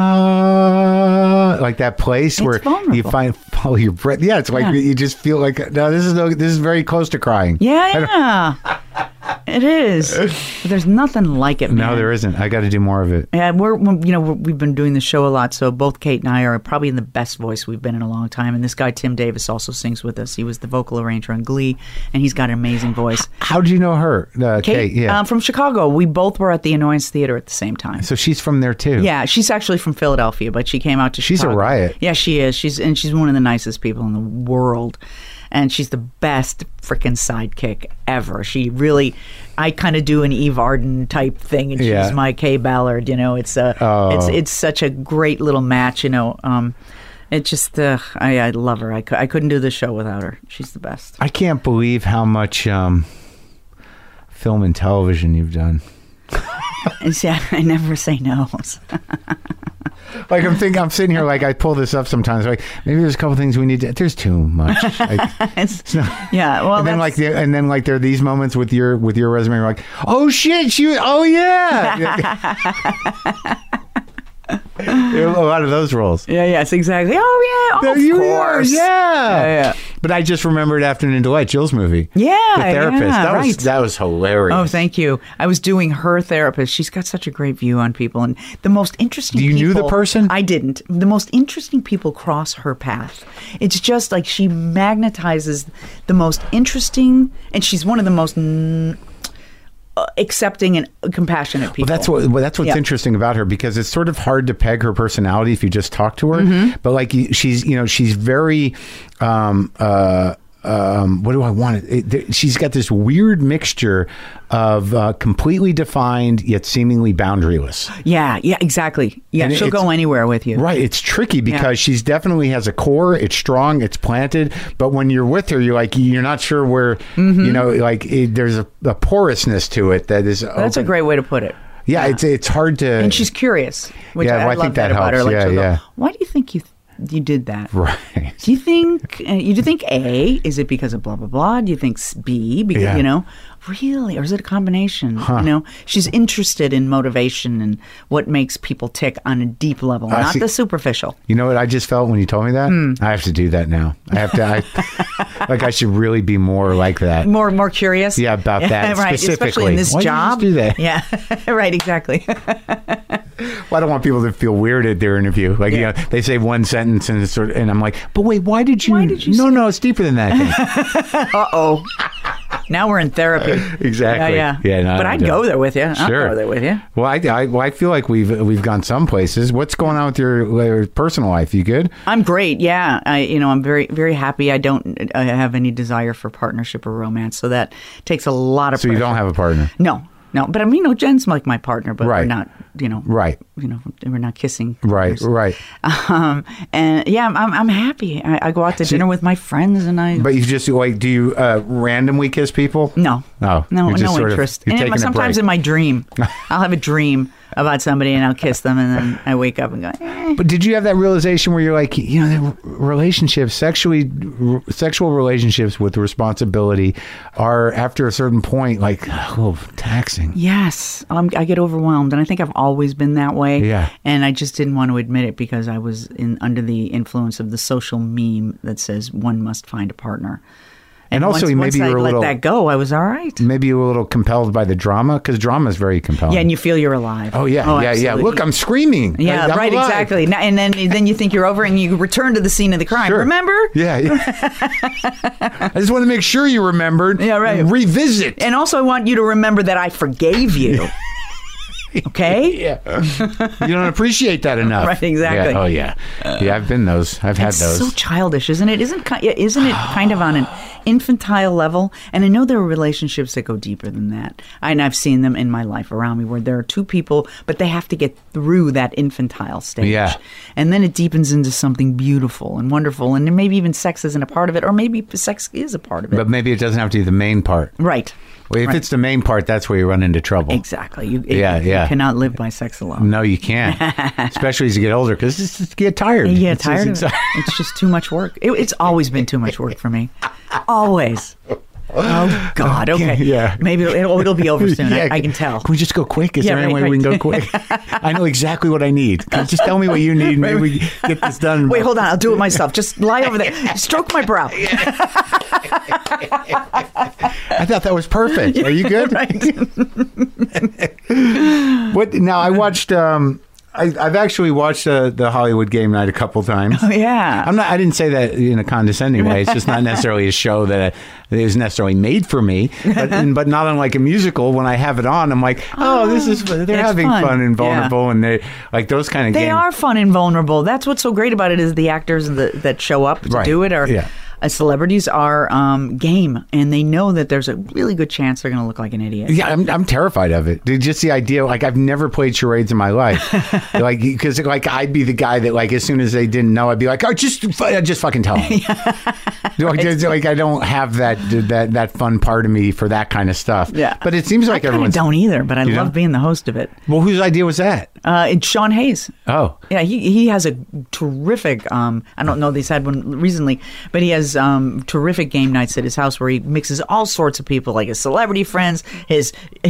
like that place where vulnerable. you follow your breath. Yeah, it's like you just feel like no, this is very close to crying. Yeah. It is. But there's nothing like it, man. No, there isn't. I got to do more of it. Yeah, we've been doing the show a lot, so both Kate and I are probably in the best voice we've been in a long time. And this guy, Tim Davis, also sings with us. He was the vocal arranger on Glee, and he's got an amazing voice. How did you know her? Kate, yeah. From Chicago. We both were at the Annoyance Theater at the same time. So she's from there, too. Yeah, she's actually from Philadelphia, but she came out to Chicago. She's a riot. Yeah, she is. She's one of the nicest people in the world. And she's the best freaking sidekick ever. She really, I kind of do an Eve Arden type thing, and she's my Kay Ballard. It's such a great little match. It just, I love her. I couldn't do this show without her. She's the best. I can't believe how much film and television you've done. And see, I never say no. Like I'm sitting here, like I pull this up sometimes. Like maybe there's a couple things we need to. There's too much. Yeah, well, and then there are these moments with your resume. You're like, oh shit, oh yeah. There are a lot of those roles. Yeah, yes, exactly. Oh yeah, of course. Yeah. But I just remembered Afternoon Delight, Jill's movie. Yeah, The Therapist. Yeah, that was hilarious. Oh, thank you. I was doing her therapist. She's got such a great view on people, and the most interesting. Do you knew the person? I didn't. The most interesting people cross her path. It's just like she magnetizes the most interesting, and she's one of the most accepting and compassionate people. Well, that's what's interesting about her, because it's sort of hard to peg her personality if you just talk to her. Mm-hmm. But like she's very what do I want? She's got this weird mixture of completely defined yet seemingly boundaryless. Yeah, exactly. Yeah, she'll go anywhere with you. Right. It's tricky because she's definitely has a core. It's strong. It's planted. But when you're with her, you're not sure where, there's a porousness to it that is. That's a great way to put it. Yeah, it's hard to. And she's curious. Which I love think that about helps. her. Like, why do you think you did that? Right. Do you think A, is it because of blah blah blah? Do you think B, because really, or is it a combination? She's interested in motivation and what makes people tick on a deep level, not the superficial. You know what I just felt when you told me that? I have to do that now. I have to. I should really be more like that. More curious. Yeah, about that right. specifically. Especially in this job. Did you just do that? Yeah. Right. Exactly. Well, I don't want people to feel weird at their interview. Like, they say one sentence and it's and I'm like, but wait, why did you? No, it's deeper than that. Uh-oh. Now we're in therapy. Exactly. Yeah. No, but I'd go there with you. Sure. I'll go there with you. Well, I feel like we've gone some places. What's going on with your personal life? You good? I'm great. Yeah. I'm very, very happy. I don't have any desire for partnership or romance, so that takes a lot of pressure. So you don't have a partner? No. But I mean, Jen's like my partner, but we're not, right. We're not kissing. Right. And yeah, I'm happy. I go out to dinner with my friends, and But you just do you randomly kiss people? No. No interest. Sometimes in my dream, I'll have a dream about somebody and I'll kiss them, and then I wake up and go. But did you have that realization where you're like, relationships, sexual relationships with responsibility are after a certain point like taxing? Yes, I get overwhelmed, and I think I've always been that way. Yeah, and I just didn't want to admit it because I was under the influence of the social meme that says one must find a partner. And also, once maybe I you're a let little that go, I was all right. maybe you were a little compelled by the drama because drama is very compelling. Yeah, and you feel you're alive. Oh yeah, yeah. absolutely. Look, I'm screaming. Yeah, I'm right, alive. exactly. And then you think you're over, and you return to the scene of the crime. Sure. Remember? Yeah. I just want to make sure you remembered. Yeah, right. And revisit. And also, I want you to remember that I forgave you. Okay? Yeah. You don't appreciate that enough. Right, exactly. Yeah. Oh yeah. Yeah, I've been those. I've had It's those. so childish, isn't it? Isn't it kind of on an infantile level? And I know there are relationships that go deeper than that. And I've seen them in my life around me where there are two people, but they have to get through that infantile stage. Yeah. And then it deepens into something beautiful and wonderful. And then maybe even sex isn't a part of it, or maybe sex is a part of it. But maybe it doesn't have to be the main part. Right. Well, if Right. it's the main part, that's where you run into trouble. Exactly. You cannot live by sex alone. No, you can't. Especially as you get older, because you get tired. You get It's tired just- of it. It's just too much work. It's always been too much work for me. Always. Oh, God. Okay. Yeah. Maybe it'll be over soon. Yeah. I can tell. Can we just go quick? Is Yeah, there any right, way we can right. go quick? I know exactly what I need. Can you just tell me what you need? Maybe we get this done. Wait, hold on. I'll do it myself. Just lie over there. Stroke my brow. I thought that was perfect. Are you good? Right. What? Now I watched. I've actually watched the Hollywood Game Night a couple times. Oh, yeah. I didn't say that in a condescending way. It's just not necessarily a show that is necessarily made for me. But not unlike a musical, when I have it on, I'm like, oh, this is they're it's having fun. fun and vulnerable, and they like those kind of They games. are fun and vulnerable. That's what's so great about it is the actors that show up to Right. do it are Yeah. celebrities are game, and they know that there's a really good chance they're going to look like an idiot. Yeah, I'm terrified of it. Dude, just the idea, like I've never played charades in my life, like because like I'd be the guy that like as soon as they didn't know, I'd be like, oh, just fucking tell them. Like I don't have that fun part of me for that kind of stuff. Yeah. but it seems like I everyone's. don't either, but I You love don't? being the host of it. Well, whose idea was that? It's Sean Hayes. Oh, Yeah, he has a terrific. I don't know if he's had one recently, but he has terrific game nights at his house where he mixes all sorts of people, like his celebrity friends, his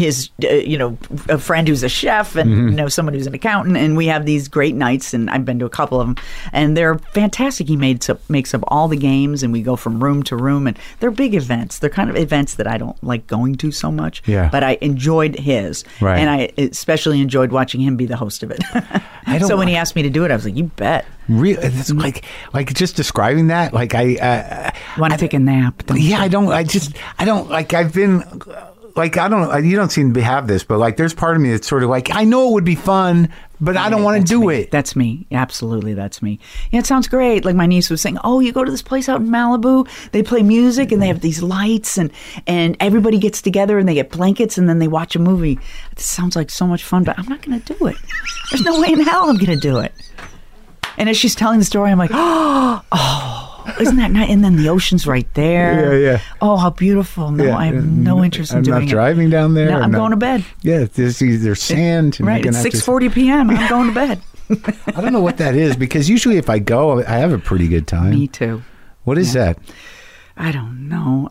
a friend who's a chef, and someone who's an accountant, and we have these great nights. And I've been to a couple of them, and they're fantastic. He makes up all the games, and we go from room to room, and they're big events. They're kind of events that I don't like going to so much. Yeah. But I enjoyed his, Right. and I especially enjoyed watching him be the host of it. don't So when he like- asked me to do it, I was like, "You bet." really? It's like just describing that, like Want to take a nap? don't Yeah, you? I don't like. I've been like, I don't. You don't seem to have this, but like, there's part of me that's sort of like, I know it would be fun, but I don't want to That's do me. it. That's me. Absolutely, that's me. Yeah, it sounds great. Like my niece was saying, "Oh, you go to this place out in Malibu. They play music and they have these lights and everybody gets together and they get blankets and then they watch a movie." It sounds like so much fun, but I'm not going to do it. There's no way in hell I'm going to do it. And as she's telling the story, I'm like, "Oh, isn't that nice?" And then the ocean's right there. Yeah, yeah. Oh, how beautiful. No, Yeah, I have no interest in I'm doing not it. driving down there. No, I'm not- going to bed. Yeah, there's sand. And Right, you're it's gonna have to- 6:40 p.m. I'm going to bed. I don't know what that is because usually if I go, I have a pretty good time. Me too. What is that? I don't know.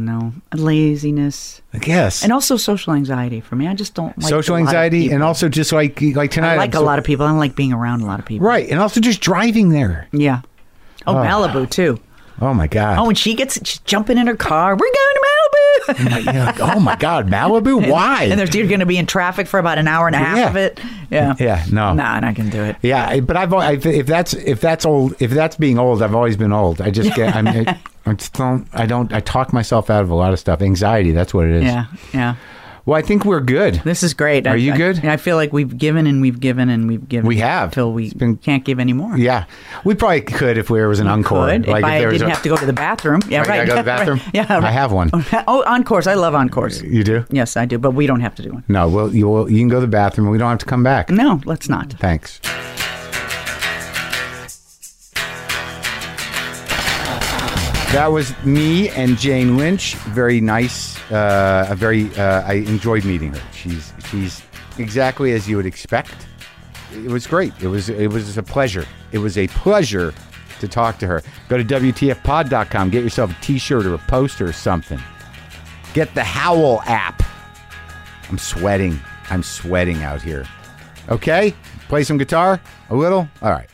Laziness. I guess And also social anxiety for me. I just don't like social a lot of anxiety, people. and also just like tonight. I like I'm a lot of people. I don't like being around a lot of people. right, and also just driving there. Yeah. Oh, Malibu too. Oh my god. Oh, and she's jumping in her car. We're going to Malibu. Oh my god, Malibu. Why? And you're going to be in traffic for about an hour and a half Yeah. of it. Yeah. Yeah, no. Nah, I'm not going to do it. Yeah, but if that's being old, I've always been old. I just get I talk myself out of a lot of stuff. Anxiety, that's what it is. Yeah. Yeah. Well, I think we're good. This is great. Are you good? I feel like we've given and we've given and we've given. We have. Until we It's been- can't give any more. Yeah, we probably could if there was an encore. Could, if I there was didn't have to go to the bathroom. Yeah, Right, right. I go to the bathroom? Right. Yeah, I have one. Oh, encores. I love encores. You do? Yes, I do, but we don't have to do one. No. Well, you can go to the bathroom. We don't have to come back. No, let's not. Thanks. That was me and Jane Lynch. Very nice. I enjoyed meeting her. She's exactly as you would expect. It was great. It was a pleasure. It was a pleasure to talk to her. Go to WTFpod.com. Get yourself a T-shirt or a poster or something. Get the Howl app. I'm sweating. I'm sweating out here. Okay? Play some guitar? A little? All right.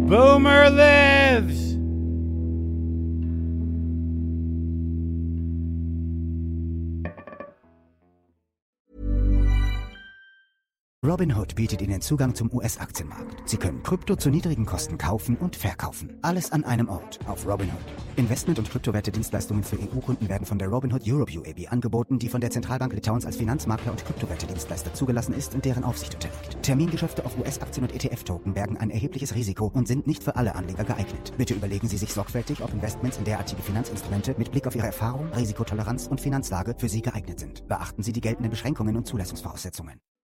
Boomer lives! Robinhood bietet Ihnen Zugang zum US-Aktienmarkt. Sie können Krypto zu niedrigen Kosten kaufen und verkaufen. Alles an einem Ort auf Robinhood. Investment- und Kryptowerte-Dienstleistungen für EU-Kunden werden von der Robinhood Europe UAB angeboten, die von der Zentralbank Litauens als Finanzmakler und Kryptowerte-Dienstleister zugelassen ist und deren Aufsicht unterliegt. Termingeschäfte auf US-Aktien und ETF-Token bergen ein erhebliches Risiko und sind nicht für alle Anleger geeignet. Bitte überlegen Sie sich sorgfältig, ob Investments in derartige Finanzinstrumente mit Blick auf Ihre Erfahrung, Risikotoleranz und Finanzlage für Sie geeignet sind. Beachten Sie die geltenden Beschränkungen und Zulassungsvoraussetzungen.